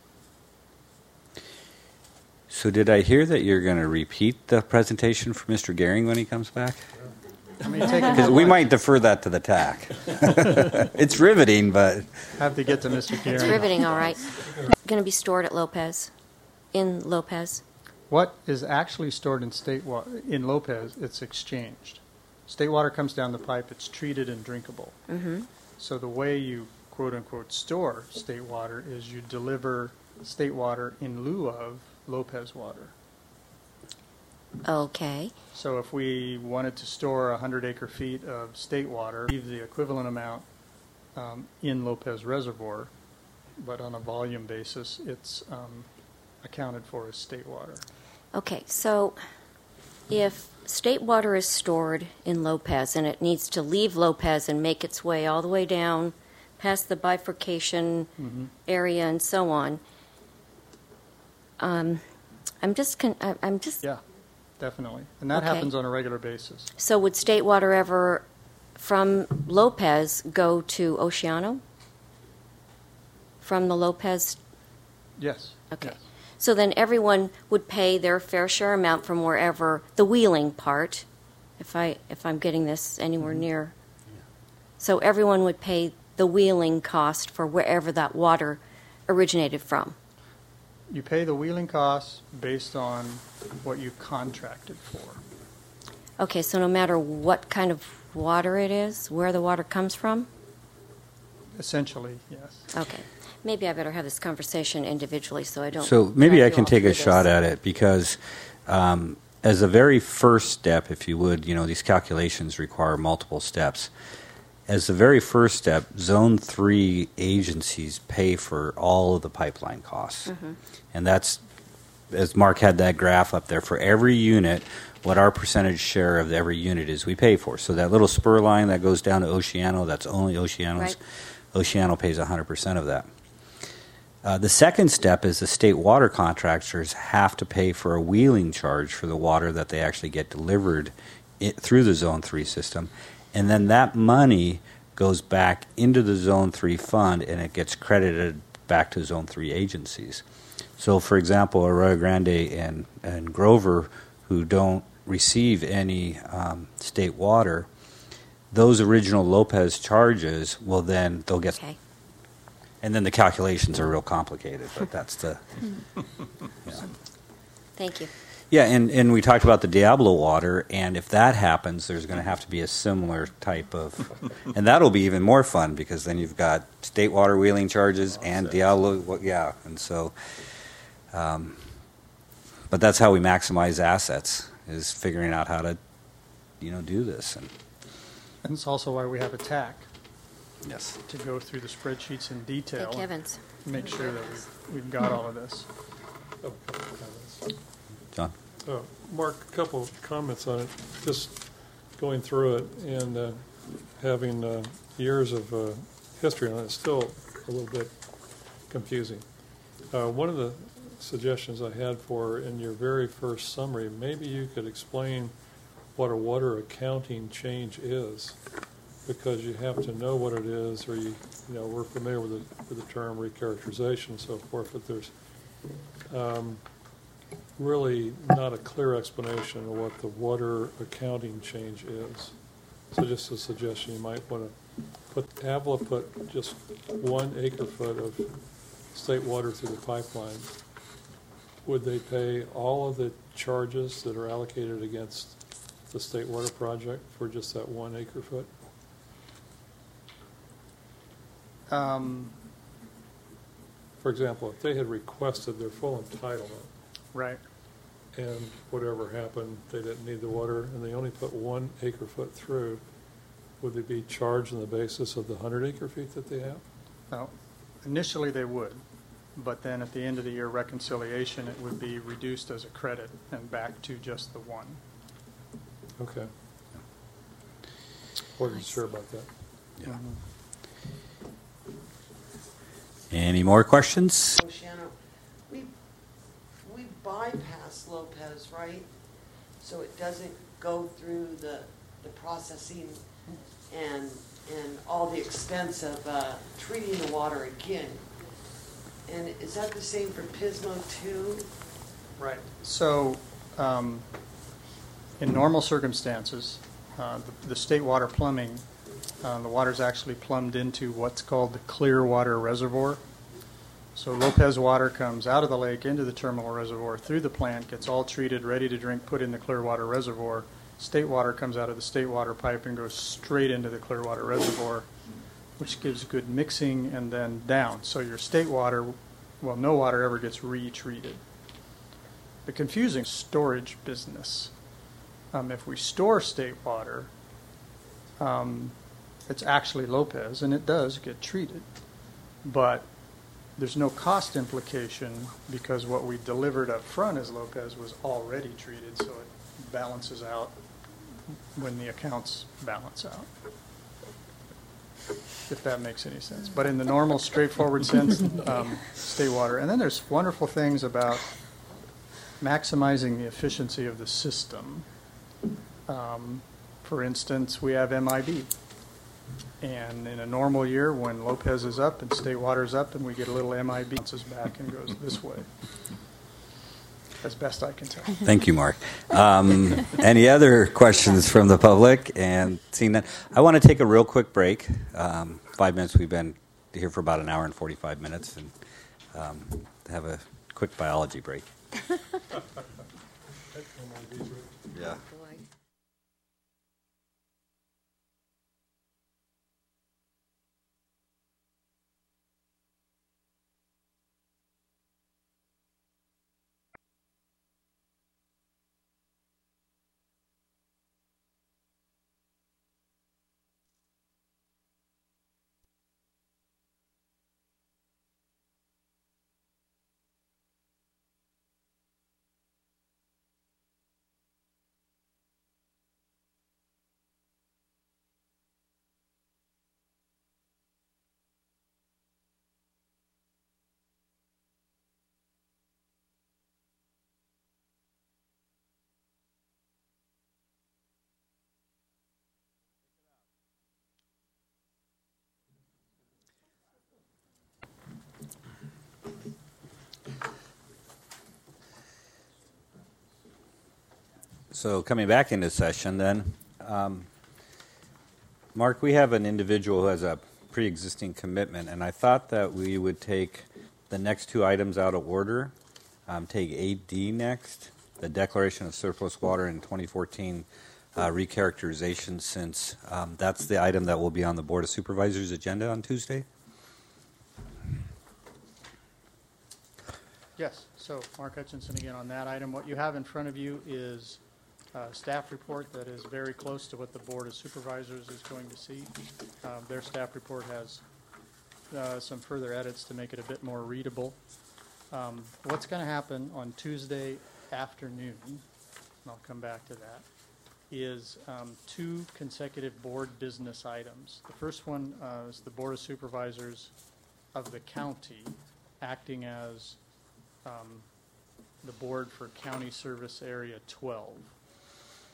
So did I hear that you're going to repeat the presentation for Mister Gehring when he comes back? I may take him 'Cause to we lunch. might defer that to the T A C. It's riveting, but Have to get to Mister Gehring. It's riveting, all right. Going to be stored at Lopez, in Lopez. What is actually stored in state wa- in Lopez, it's exchanged. State water comes down the pipe, it's treated and drinkable. Mm-hmm. So the way you quote unquote store state water is you deliver state water in lieu of Lopez water. Okay. So if we wanted to store one hundred acre feet of state water, leave the equivalent amount um, in Lopez Reservoir, but on a volume basis, it's um, accounted for as state water. Okay, so if state water is stored in Lopez and it needs to leave Lopez and make its way all the way down past the bifurcation Mm-hmm. area and so on, um, I'm just con- I- I'm just Yeah, definitely. And that Okay. happens on a regular basis. so would state water ever from Lopez go to Oceano? From the Lopez. Yes. Okay. Yes. So then everyone would pay their fair share amount from wherever the wheeling part, if I if I'm getting this anywhere near. So everyone would pay the wheeling cost for wherever that water originated from. You pay the wheeling costs based on what you contracted for. Okay, so no matter what kind of water it is, where the water comes from? Essentially, yes. Okay. Maybe I better have this conversation individually so I don't. So maybe drag I you can all take through a shot this. at it because um, as a very first step, if you would, you know, these calculations require multiple steps. As the very first step, Zone three agencies pay for all of the pipeline costs. Mhm. And that's, as Mark had that graph up there, for every unit, what our percentage share of every unit is we pay for. So that little spur line that goes down to Oceano, that's only Oceano's. Right. Oceano pays one hundred percent of that. Uh, the second step is the state water contractors have to pay for a wheeling charge for the water that they actually get delivered i through the Zone three system. And then that money goes back into the Zone three fund and it gets credited back to Zone three agencies. So, for example, Arroyo Grande and, and Grover, who don't receive any um, state water, those original Lopez charges will then, they'll get... Okay. And then the calculations are real complicated, but that's the... Yeah. Thank you. Yeah, and, and we talked about the Diablo water, and if that happens, there's going to have to be a similar type of, and that'll be even more fun because then you've got state water wheeling charges and Diablo, well, yeah, and so, um, but that's how we maximize assets is figuring out how to, you know, do this. And And it's also why we have a T A C. Yes. To go through the spreadsheets in detail. Thank heavens. Make sure that we've, we've got all of this. Oh, a couple comments. John? Uh, Mark, a couple of comments on it. Just going through it and uh, having uh, years of uh, history on it, it's still a little bit confusing. Uh, one of the suggestions I had for in your very first summary, maybe you could explain what a water accounting change is. because you have to know what it is, or you, you know, we're familiar with the, with the term recharacterization and so forth, but there's um, really not a clear explanation of what the water accounting change is. So just a suggestion, you might want to put, Avila put just one acre foot of state water through the pipeline. Would they pay all of the charges that are allocated against the state water project for just that one acre foot? Um, For example, if they had requested their full entitlement, right. and whatever happened, they didn't need the water, and they only put one acre foot through, would they be charged on the basis of the hundred acre feet that they have? No, initially they would, but then at the end of the year reconciliation, it would be reduced as a credit and back to just the one. Okay. Wasn't sure about that. Yeah. Mm-hmm. Any more questions? Shannon, we, we bypass Lopez, right? So it doesn't go through the, the processing and, and all the expense of uh, treating the water again. And is that the same for Pismo too? Right. So um, in normal circumstances, uh, the, the state water plumbing, uh, the water is actually plumbed into what's called the clear water reservoir. So Lopez water comes out of the lake into the terminal reservoir through the plant, gets all treated, ready to drink, put in the clear water reservoir. State water comes out of the state water pipe and goes straight into the clear water reservoir, which gives good mixing and then down. So your state water, well, no water ever gets retreated. The confusing storage business. Um, if we store state water, um, it's actually Lopez, and it does get treated. But there's no cost implication because what we delivered up front as Lopez was already treated, so it balances out when the accounts balance out, if that makes any sense. But in the normal, straightforward sense, um, state water. And then there's wonderful things about maximizing the efficiency of the system. Um, for instance, we have M I B. And in a normal year, when Lopez is up and state water is up and we get a little M I B, it bounces back and goes this way. As best I can tell. Thank you, Mark. Um, any other questions from the public? And seeing that, I want to take a real quick break. Um, five minutes. We've been here for about an hour and forty-five minutes, and um, have a quick biology break. Yeah. So coming back into session then, um, Mark, we have an individual who has a pre-existing commitment, and I thought that we would take the next two items out of order. Um, take eight D next, the declaration of surplus water in twenty fourteen uh, recharacterization, since um, that's the item that will be on the Board of Supervisors agenda on Tuesday. Yes, so Mark Hutchinson again on that item. What you have in front of you is a staff report that is very close to what the Board of Supervisors is going to see. Um, their staff report has uh, some further edits to make it a bit more readable. Um, what's going to happen on Tuesday afternoon, and I'll come back to that, is um, two consecutive board business items. The first one uh, is the Board of Supervisors of the county acting as um, the board for County Service Area twelve.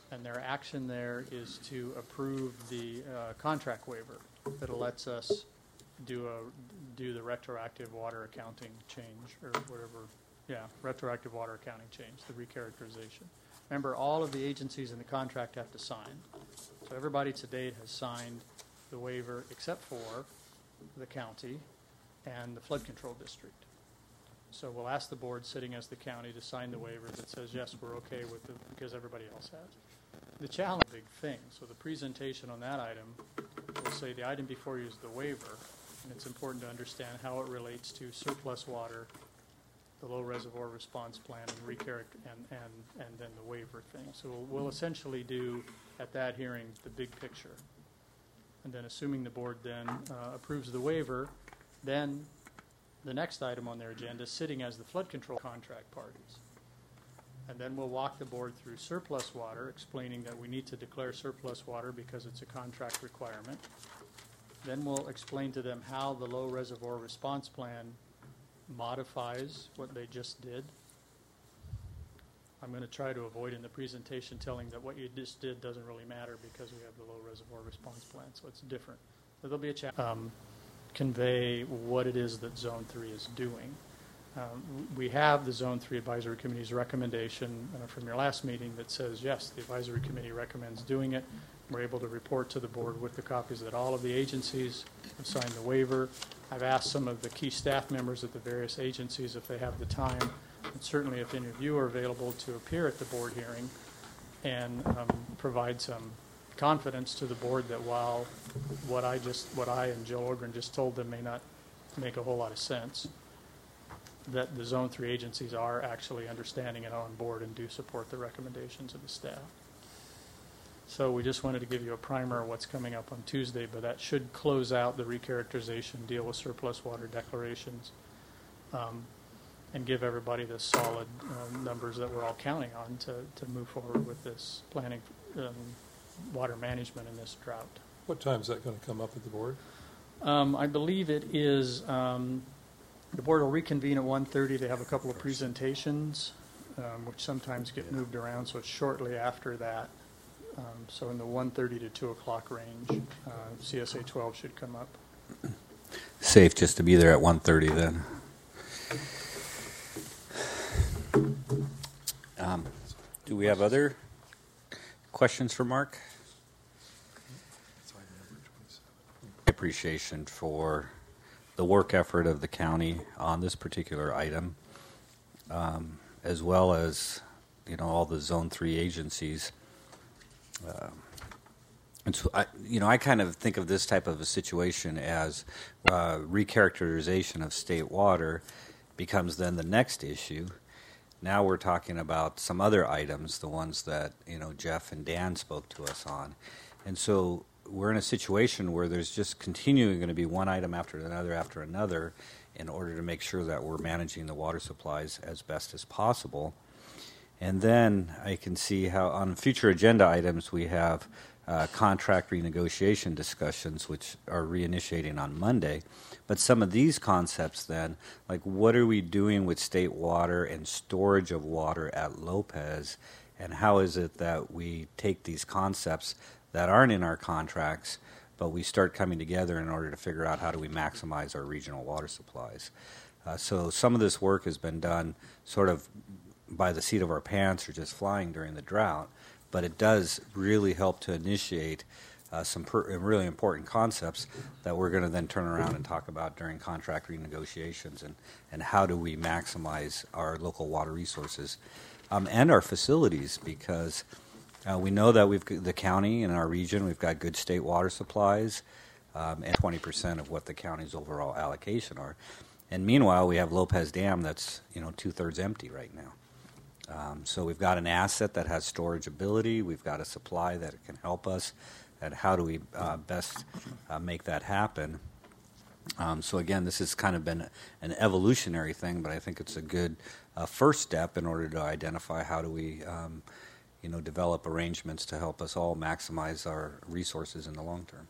And their action there is to approve the uh, contract waiver that lets us do a do the retroactive water accounting change or whatever. Yeah, retroactive water accounting change, the recharacterization. Remember, all of the agencies in the contract have to sign. So everybody to date has signed the waiver except for the county and the flood control district. So we'll ask the board sitting as the county to sign the waiver that says, yes, we're okay with it because everybody else has. The challenge, big thing. So the presentation on that item will say the item before you is the waiver, and it's important to understand how it relates to surplus water, the low reservoir response plan, and recharacter, and, and, and then the waiver thing. So we'll, we'll essentially do at that hearing the big picture. And then assuming the board then uh, approves the waiver, then the next item on their agenda is sitting as the flood control contract parties. And then we'll walk the board through surplus water, explaining that we need to declare surplus water because it's a contract requirement. Then we'll explain to them how the low reservoir response plan modifies what they just did. I'm going to try to avoid in the presentation telling that what you just did doesn't really matter because we have the low reservoir response plan, so it's different. So there'll be a chat. Um, convey what it is that Zone three is doing. Um, we have the Zone three Advisory Committee's recommendation uh, from your last meeting that says, yes, the Advisory Committee recommends doing it. We're able to report to the board with the copies that all of the agencies have signed the waiver. I've asked some of the key staff members at the various agencies if they have the time, and certainly if any of you are available to appear at the board hearing and um, provide some confidence to the board that while what I just, what I and Jill Ogren just told them may not make a whole lot of sense, that the Zone three agencies are actually understanding and on board and do support the recommendations of the staff. So we just wanted to give you a primer of what's coming up on Tuesday, but that should close out the recharacterization, deal with surplus water declarations, um, and give everybody the solid um, numbers that we're all counting on to, to move forward with this planning um, water management in this drought. What time is that going to come up at the board? Um, I believe it is, um, the board will reconvene at one thirty. They have a couple of presentations, um, which sometimes get moved around, so it's shortly after that. Um, so in the one thirty to two o'clock range, uh, C S A twelve should come up. Safe just to be there at one thirty then. Um, do we have other questions for Mark? Appreciation for the work effort of the county on this particular item, um, as well as, you know, all the Zone three agencies. Uh, and so, I, you know, I kind of think of this type of a situation as uh, recharacterization of state water becomes then the next issue. Now we're talking about some other items, the ones that, you know, Jeff and Dan spoke to us on. And so we're in a situation where there's just continuing going to be one item after another after another in order to make sure that we're managing the water supplies as best as possible. And then I can see how on future agenda items we have uh, contract renegotiation discussions, which are reinitiating on Monday. But some of these concepts then, like what are we doing with state water and storage of water at Lopez, and how is it that we take these concepts that aren't in our contracts, but we start coming together in order to figure out how do we maximize our regional water supplies. Uh, so some of this work has been done sort of by the seat of our pants or just flying during the drought, but it does really help to initiate uh, some per- really important concepts that we're going to then turn around and talk about during contract renegotiations, and, and how do we maximize our local water resources um, and our facilities, because uh, we know that we've the county and our region, we've got good state water supplies, um, and twenty percent of what the county's overall allocation are. And meanwhile, we have Lopez Dam that's, you know, two-thirds empty right now. Um, so we've got an asset that has storage ability. We've got a supply that can help us. And how do we uh, best uh, make that happen? Um, so again, this has kind of been an evolutionary thing, but I think it's a good uh, first step in order to identify how do we, um, you know, develop arrangements to help us all maximize our resources in the long term.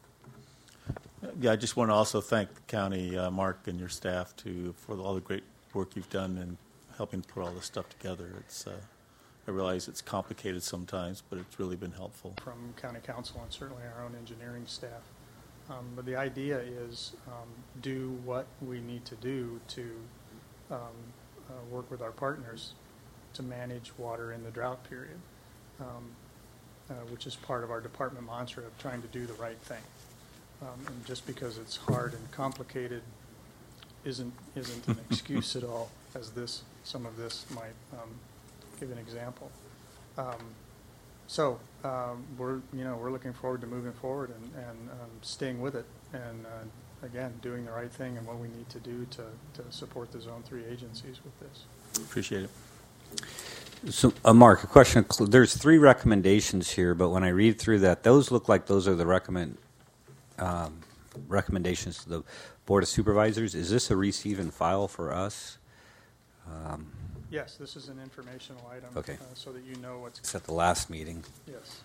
Yeah, I just want to also thank the county, uh, Mark, and your staff to for all the great work you've done in helping put all this stuff together. It's uh, I realize it's complicated sometimes, but it's really been helpful. From county council and certainly our own engineering staff. Um, but the idea is um, do what we need to do to um, uh, work with our partners to manage water in the drought period, um, uh, which is part of our department mantra of trying to do the right thing. Um, and just because it's hard and complicated isn't isn't an excuse at all, as this some of this might um, give an example. Um, so um, we're you know we're looking forward to moving forward and, and um, staying with it, and uh, again doing the right thing and what we need to do to, to support the Zone Three agencies with this. Appreciate it. So, uh, Mark, a question. There's three recommendations here, but when I read through that, those look like those are the recommend um, recommendations to the Board of Supervisors. Is this a receive and file for us? Um, Yes, this is an informational item. Okay. Uh, so that you know what's. It's at the last meeting. Yes.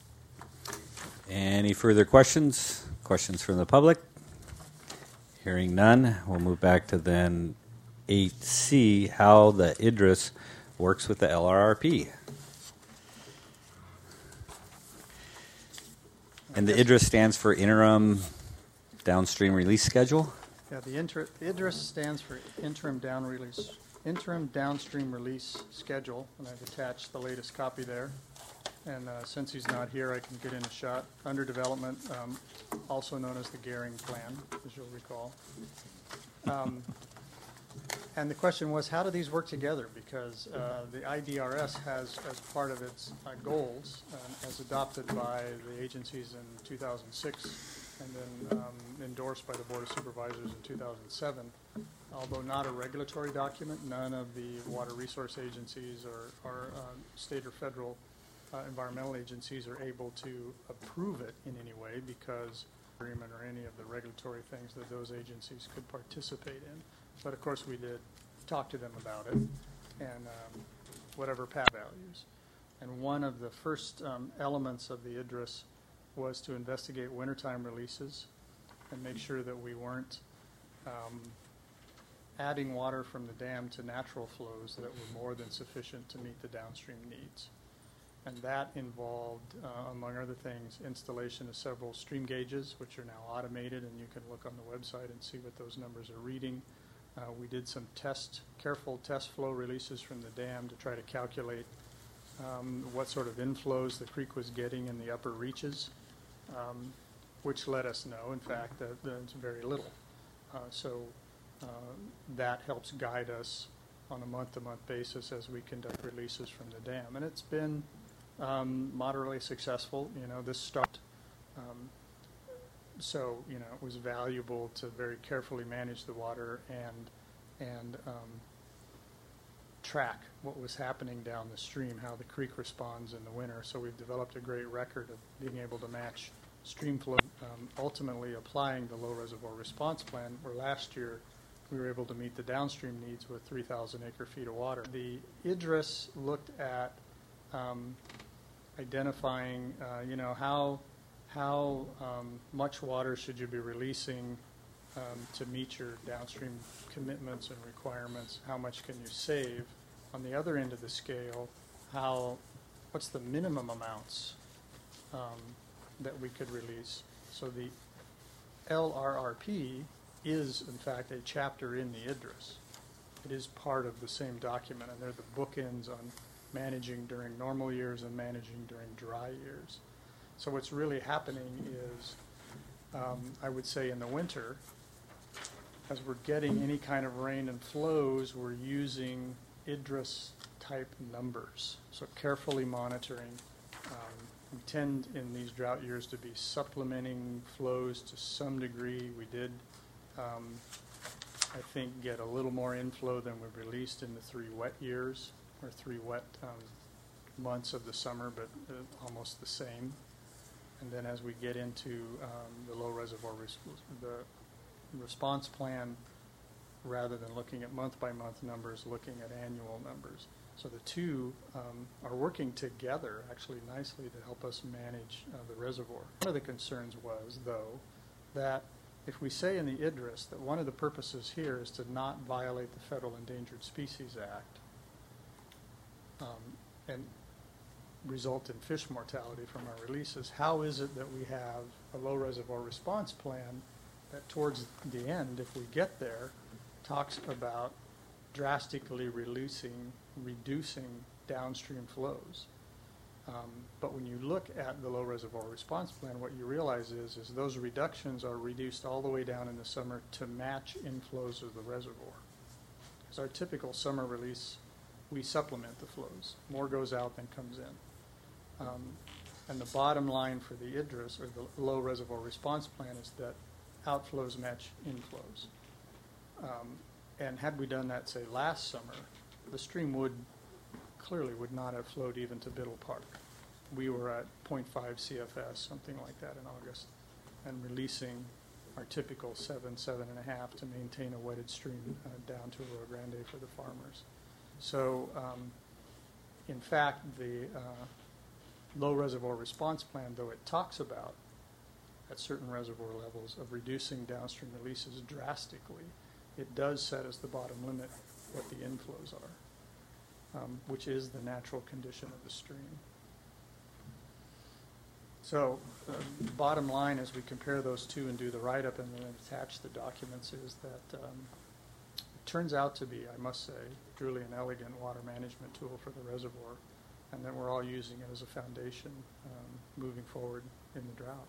Any further questions? Questions from the public? Hearing none, we'll move back to then eight C, how the I D R I S works with the L R R P. And the I D R I S stands for Interim Downstream Release Schedule? Yeah, the inter- I D R I S stands for Interim Down Release, Interim Downstream Release Schedule, and I've attached the latest copy there. And uh, since he's not here, I can get in a shot. Under development, um, also known as the Gehring Plan, as you'll recall. Um, and the question was, how do these work together? Because uh, the I D R S has, as part of its uh, goals, uh, as adopted by the agencies in two thousand six, and then um, endorsed by the Board of Supervisors in two thousand seven. Although not a regulatory document, none of the water resource agencies or, or uh, state or federal uh, environmental agencies are able to approve it in any way because agreement or any of the regulatory things that those agencies could participate in. But of course we did talk to them about it and um, whatever path values. And one of the first um, elements of the I D R I S was to investigate wintertime releases and make sure that we weren't um, adding water from the dam to natural flows that were more than sufficient to meet the downstream needs. And that involved, uh, among other things, installation of several stream gauges, which are now automated, and you can look on the website and see what those numbers are reading. Uh, we did some test, careful test flow releases from the dam to try to calculate um, what sort of inflows the creek was getting in the upper reaches, um, which let us know, in fact, that, that it's very little. Uh, so uh, that helps guide us on a month-to-month basis as we conduct releases from the dam. And it's been um, moderately successful. You know, this start. Um, so, you know, it was valuable to very carefully manage the water and, and um, track what was happening down the stream, how the creek responds in the winter. So we've developed a great record of being able to match stream flow, um, ultimately applying the low reservoir response plan, where last year we were able to meet the downstream needs with three thousand acre feet of water. The I D R I S looked at um, identifying, uh, you know, how how um, much water should you be releasing um, to meet your downstream commitments and requirements? How much can you save? On the other end of the scale, how what's the minimum amounts um, that we could release? So the L R R P is, in fact, a chapter in the I D R I S. It is part of the same document, and they're the bookends on managing during normal years and managing during dry years. So what's really happening is, um, I would say in the winter, as we're getting any kind of rain and flows, we're using I D R I S-type numbers, so carefully monitoring. Um, we tend in these drought years to be supplementing flows to some degree. We did Um, I think get a little more inflow than we released in the three wet years, or three wet um, months of the summer, but uh, almost the same. And then as we get into um, the low reservoir res- the response plan, rather than looking at month-by-month numbers, looking at annual numbers. So the two um, are working together actually nicely to help us manage uh, the reservoir. One of the concerns was, though, that if we say in the I D R I S that one of the purposes here is to not violate the Federal Endangered Species Act, um, and result in fish mortality from our releases. How is it that we have a low reservoir response plan that towards the end, if we get there, talks about drastically releasing, reducing downstream flows? Um, but when you look at the low reservoir response plan, what you realize is, is those reductions are reduced all the way down in the summer to match inflows of the reservoir. Because our typical summer release, we supplement the flows. More goes out than comes in. Um, and the bottom line for the I D R I S, or the low reservoir response plan, is that outflows match inflows. Um, and had we done that, say, last summer, the stream would clearly would not have flowed even to Biddle Park. We were at zero point five C F S, something like that in August, and releasing our typical seven, seven and a half to maintain a wetted stream uh, down to Rio Grande for the farmers. So, um, in fact, the uh, low reservoir response plan, though it talks about at certain reservoir levels of reducing downstream releases drastically, it does set as the bottom limit what the inflows are. Um, which is the natural condition of the stream. So uh, bottom line, as we compare those two and do the write-up and then attach the documents, is that um, it turns out to be, I must say, truly an elegant water management tool for the reservoir, and that we're all using it as a foundation um, moving forward in the drought.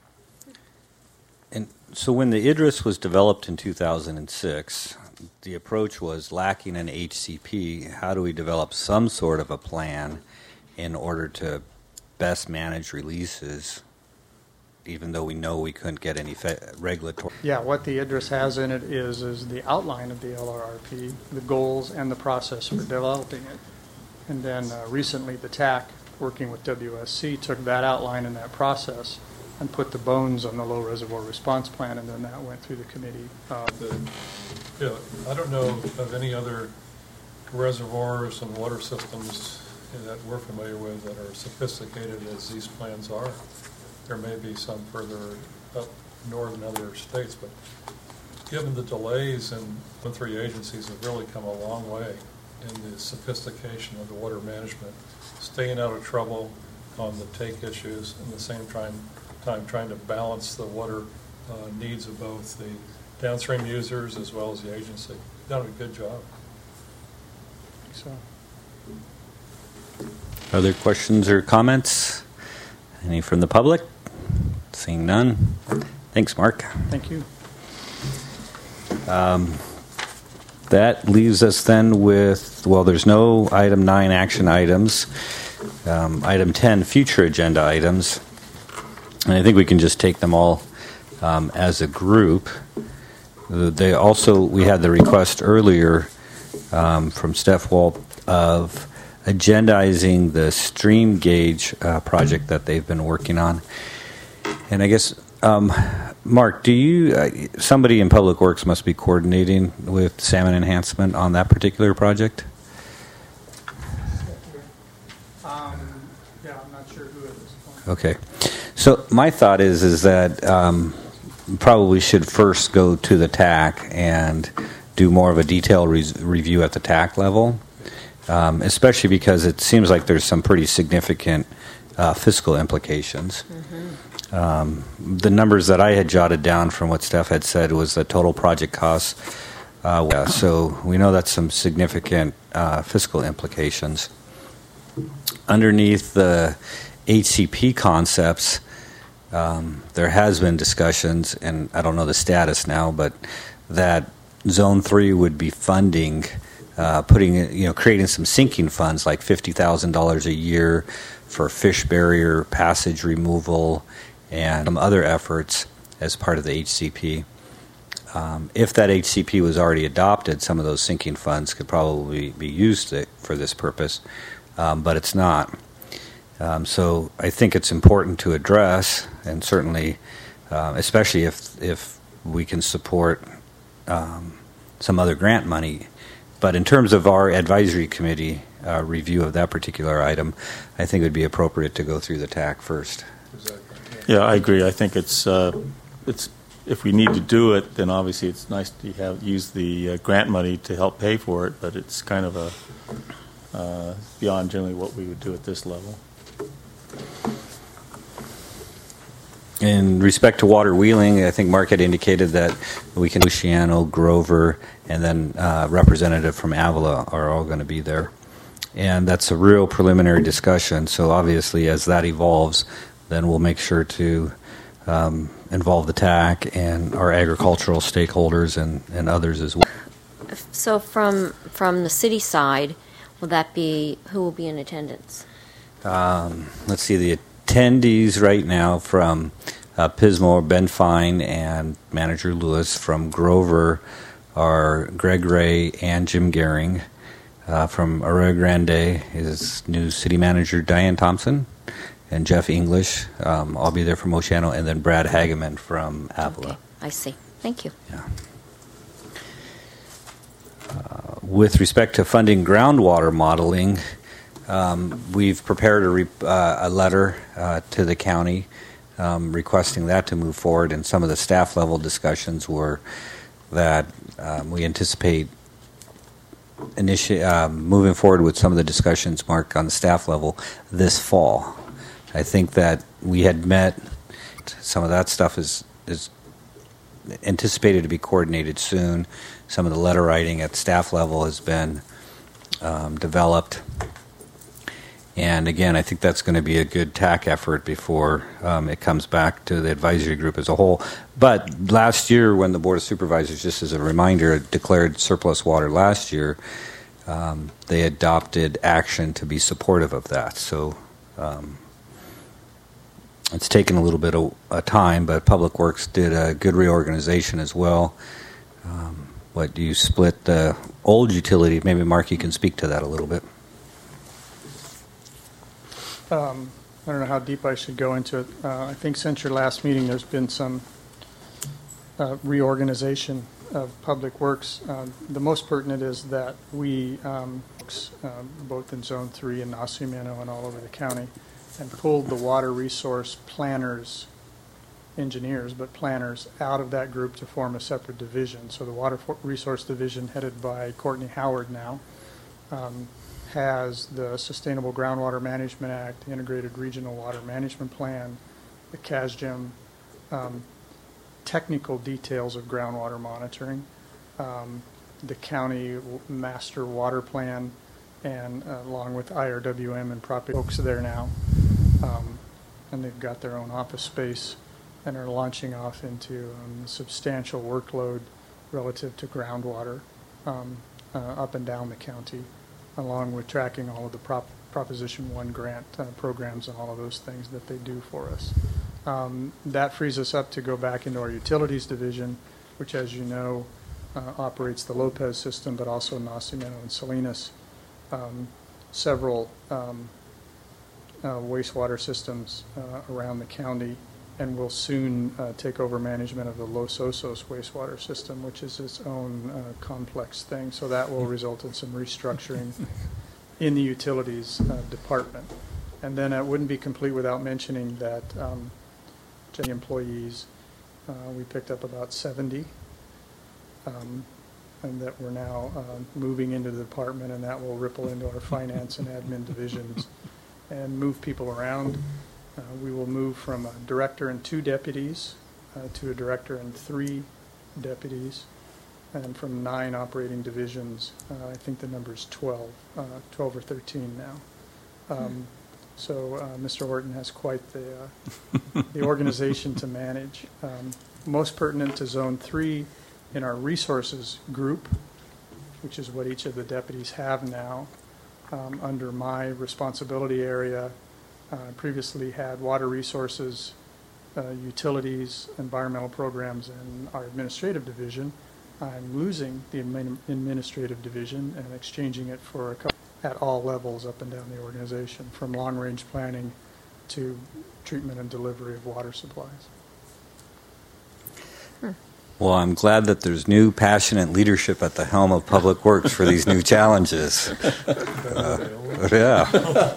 And so when the I D R I S was developed in two thousand six, the approach was lacking an H C P. How do we develop some sort of a plan in order to best manage releases, even though we know we couldn't get any fe- regulatory? Yeah, what the I D R I S has in it is, is the outline of the L R R P, the goals, and the process for developing it. And then uh, recently the T A C, working with W S C, took that outline and that process and put the bones on the low reservoir response plan, and then that went through the committee. Um, yeah, I don't know of any other reservoirs and water systems that we're familiar with that are sophisticated as these plans are. There may be some further up north in other states, but given the delays, and the three agencies have really come a long way in the sophistication of the water management, staying out of trouble on the take issues, and at the same time, time trying to balance the water uh, needs of both the downstream users as well as the agency. Done a good job. So. Other questions or comments? Any from the public? Seeing none. Thanks, Mark. Thank you. Um, that leaves us then with, well, there's no item nine action items. Um, item ten, future agenda items. And I think we can just take them all um, as a group. They also, we had the request earlier um, from Steph Walt of agendizing the stream gauge uh, project that they've been working on. And I guess, um, Mark, do you, uh, somebody in Public Works must be coordinating with Salmon Enhancement on that particular project? Um, yeah, I'm not sure who at this point. Okay. So my thought is is that um, probably should first go to the T A C and do more of a detailed re- review at the T A C level, um, especially because it seems like there's some pretty significant uh, fiscal implications. Mm-hmm. Um, the numbers that I had jotted down from what Steph had said was the total project costs. Uh, yeah, so we know that's some significant uh, fiscal implications. Underneath the H C P concepts, Um, there has been discussions, and I don't know the status now, but that Zone Three would be funding, uh, putting, you know, creating some sinking funds like fifty thousand dollars a year for fish barrier passage removal and some other efforts as part of the H C P. Um, if that H C P was already adopted, some of those sinking funds could probably be used for this purpose, um, but it's not. Um, so I think it's important to address, and certainly, uh, especially if if we can support um, some other grant money. But in terms of our advisory committee uh, review of that particular item, I think it would be appropriate to go through the T A C first. Exactly. Yeah, I agree. I think it's uh, it's if we need to do it, then obviously it's nice to have use the uh, grant money to help pay for it. But it's kind of a uh, beyond generally what we would do at this level. In respect to water wheeling, I think Mark had indicated that we can Luciano, Grover, and then uh, representative from Avila are all going to be there. And that's a real preliminary discussion. So obviously, as that evolves, then we'll make sure to um, involve the T A C and our agricultural stakeholders and, and others as well. So from from the city side, will that be, who will be in attendance? Um, let's see, the attendees right now from uh, Pismo, Ben Fine, and Manager Lewis. From Grover are Greg Ray and Jim Gehring. Uh, from Arroyo Grande is new city manager Diane Thompson and Jeff English. Um, I'll be there from Oceano, and then Brad Hageman from Avila. Okay, I see. Thank you. Yeah. Uh, with respect to funding groundwater modeling, um, we've prepared a, re- uh, a letter uh, to the county um, requesting that to move forward, and some of the staff level discussions were that um, we anticipate initi- uh, moving forward with some of the discussions, Mark, on the staff level this fall. I think that we had met, some of that stuff is is anticipated to be coordinated soon. Some of the letter writing at staff level has been um, developed. And again, I think that's going to be a good T A C effort before um, it comes back to the advisory group as a whole. But last year, when the Board of Supervisors, just as a reminder, declared surplus water last year, um, they adopted action to be supportive of that. So um, it's taken a little bit of uh, time, but Public Works did a good reorganization as well. Um, what you split the old utility? Maybe Mark, you can speak to that a little bit. Um, I don't know how deep I should go into it. Uh, I think since your last meeting, there's been some uh, reorganization of Public Works. Uh, the most pertinent is that we, um, uh, both in Zone three and Nacimiento and all over the county, and pulled the water resource planners, engineers, but planners, out of that group to form a separate division. So the Water Resource Division, headed by Courtney Howard now, um, has the Sustainable Groundwater Management Act, the Integrated Regional Water Management Plan, the C A S G M, um, technical details of groundwater monitoring, um, the county master water plan, and uh, along with I R W M and property folks there now. Um, and they've got their own office space and are launching off into um, substantial workload relative to groundwater um, uh, up and down the county, along with tracking all of the Prop, Proposition one grant uh, programs and all of those things that they do for us. Um, that frees us up to go back into our utilities division, which, as you know, uh, operates the Lopez system, but also Nacimiento and Salinas, um, several um, uh, wastewater systems uh, around the county, and will soon uh, take over management of the Los Osos wastewater system, which is its own uh, complex thing. So that will result in some restructuring in the utilities uh, department. And then it wouldn't be complete without mentioning that um, employees, uh, we picked up about seventy, um, and that we're now uh, moving into the department, and that will ripple into our finance and admin divisions and move people around. Uh, we will move from a director and two deputies uh, to a director and three deputies, and from nine operating divisions, uh, I think the number is twelve, uh, twelve or thirteen now. Um, so uh, Mister Horton has quite the uh, the organization to manage. Um, most pertinent to Zone three in our resources group, which is what each of the deputies have now. Um, under my responsibility area, uh, previously had water resources, uh, utilities, environmental programs, and our administrative division. I'm losing the admin- administrative division and exchanging it for a couple at all levels up and down the organization, from long-range planning to treatment and delivery of water supplies. Hmm. Well, I'm glad that there's new passionate leadership at the helm of Public Works for these new challenges. Uh, yeah.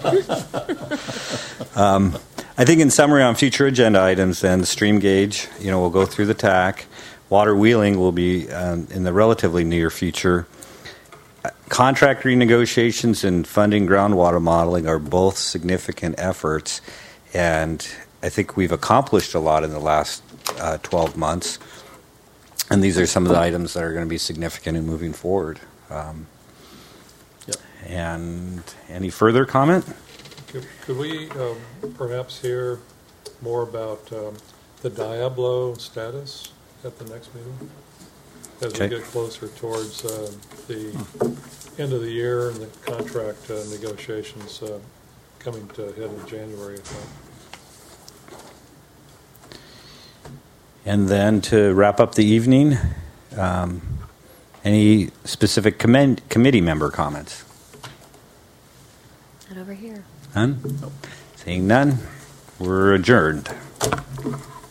um, I think in summary on future agenda items, then the stream gauge, you know, we'll go through the T A C. Water wheeling will be um, in the relatively near future. contract renegotiations and funding groundwater modeling are both significant efforts, and I think we've accomplished a lot in the last uh, twelve months. And these are some of the items that are going to be significant in moving forward. Um, Yep. And any further comment? Could, could we um, perhaps hear more about um, the Diablo status at the next meeting? As Okay. we get closer towards uh, the end of the year and the contract uh, negotiations uh, coming to a head in January, I think. And then to wrap up the evening, um, any specific commend, committee member comments? Not over here. None? Seeing none, we're adjourned.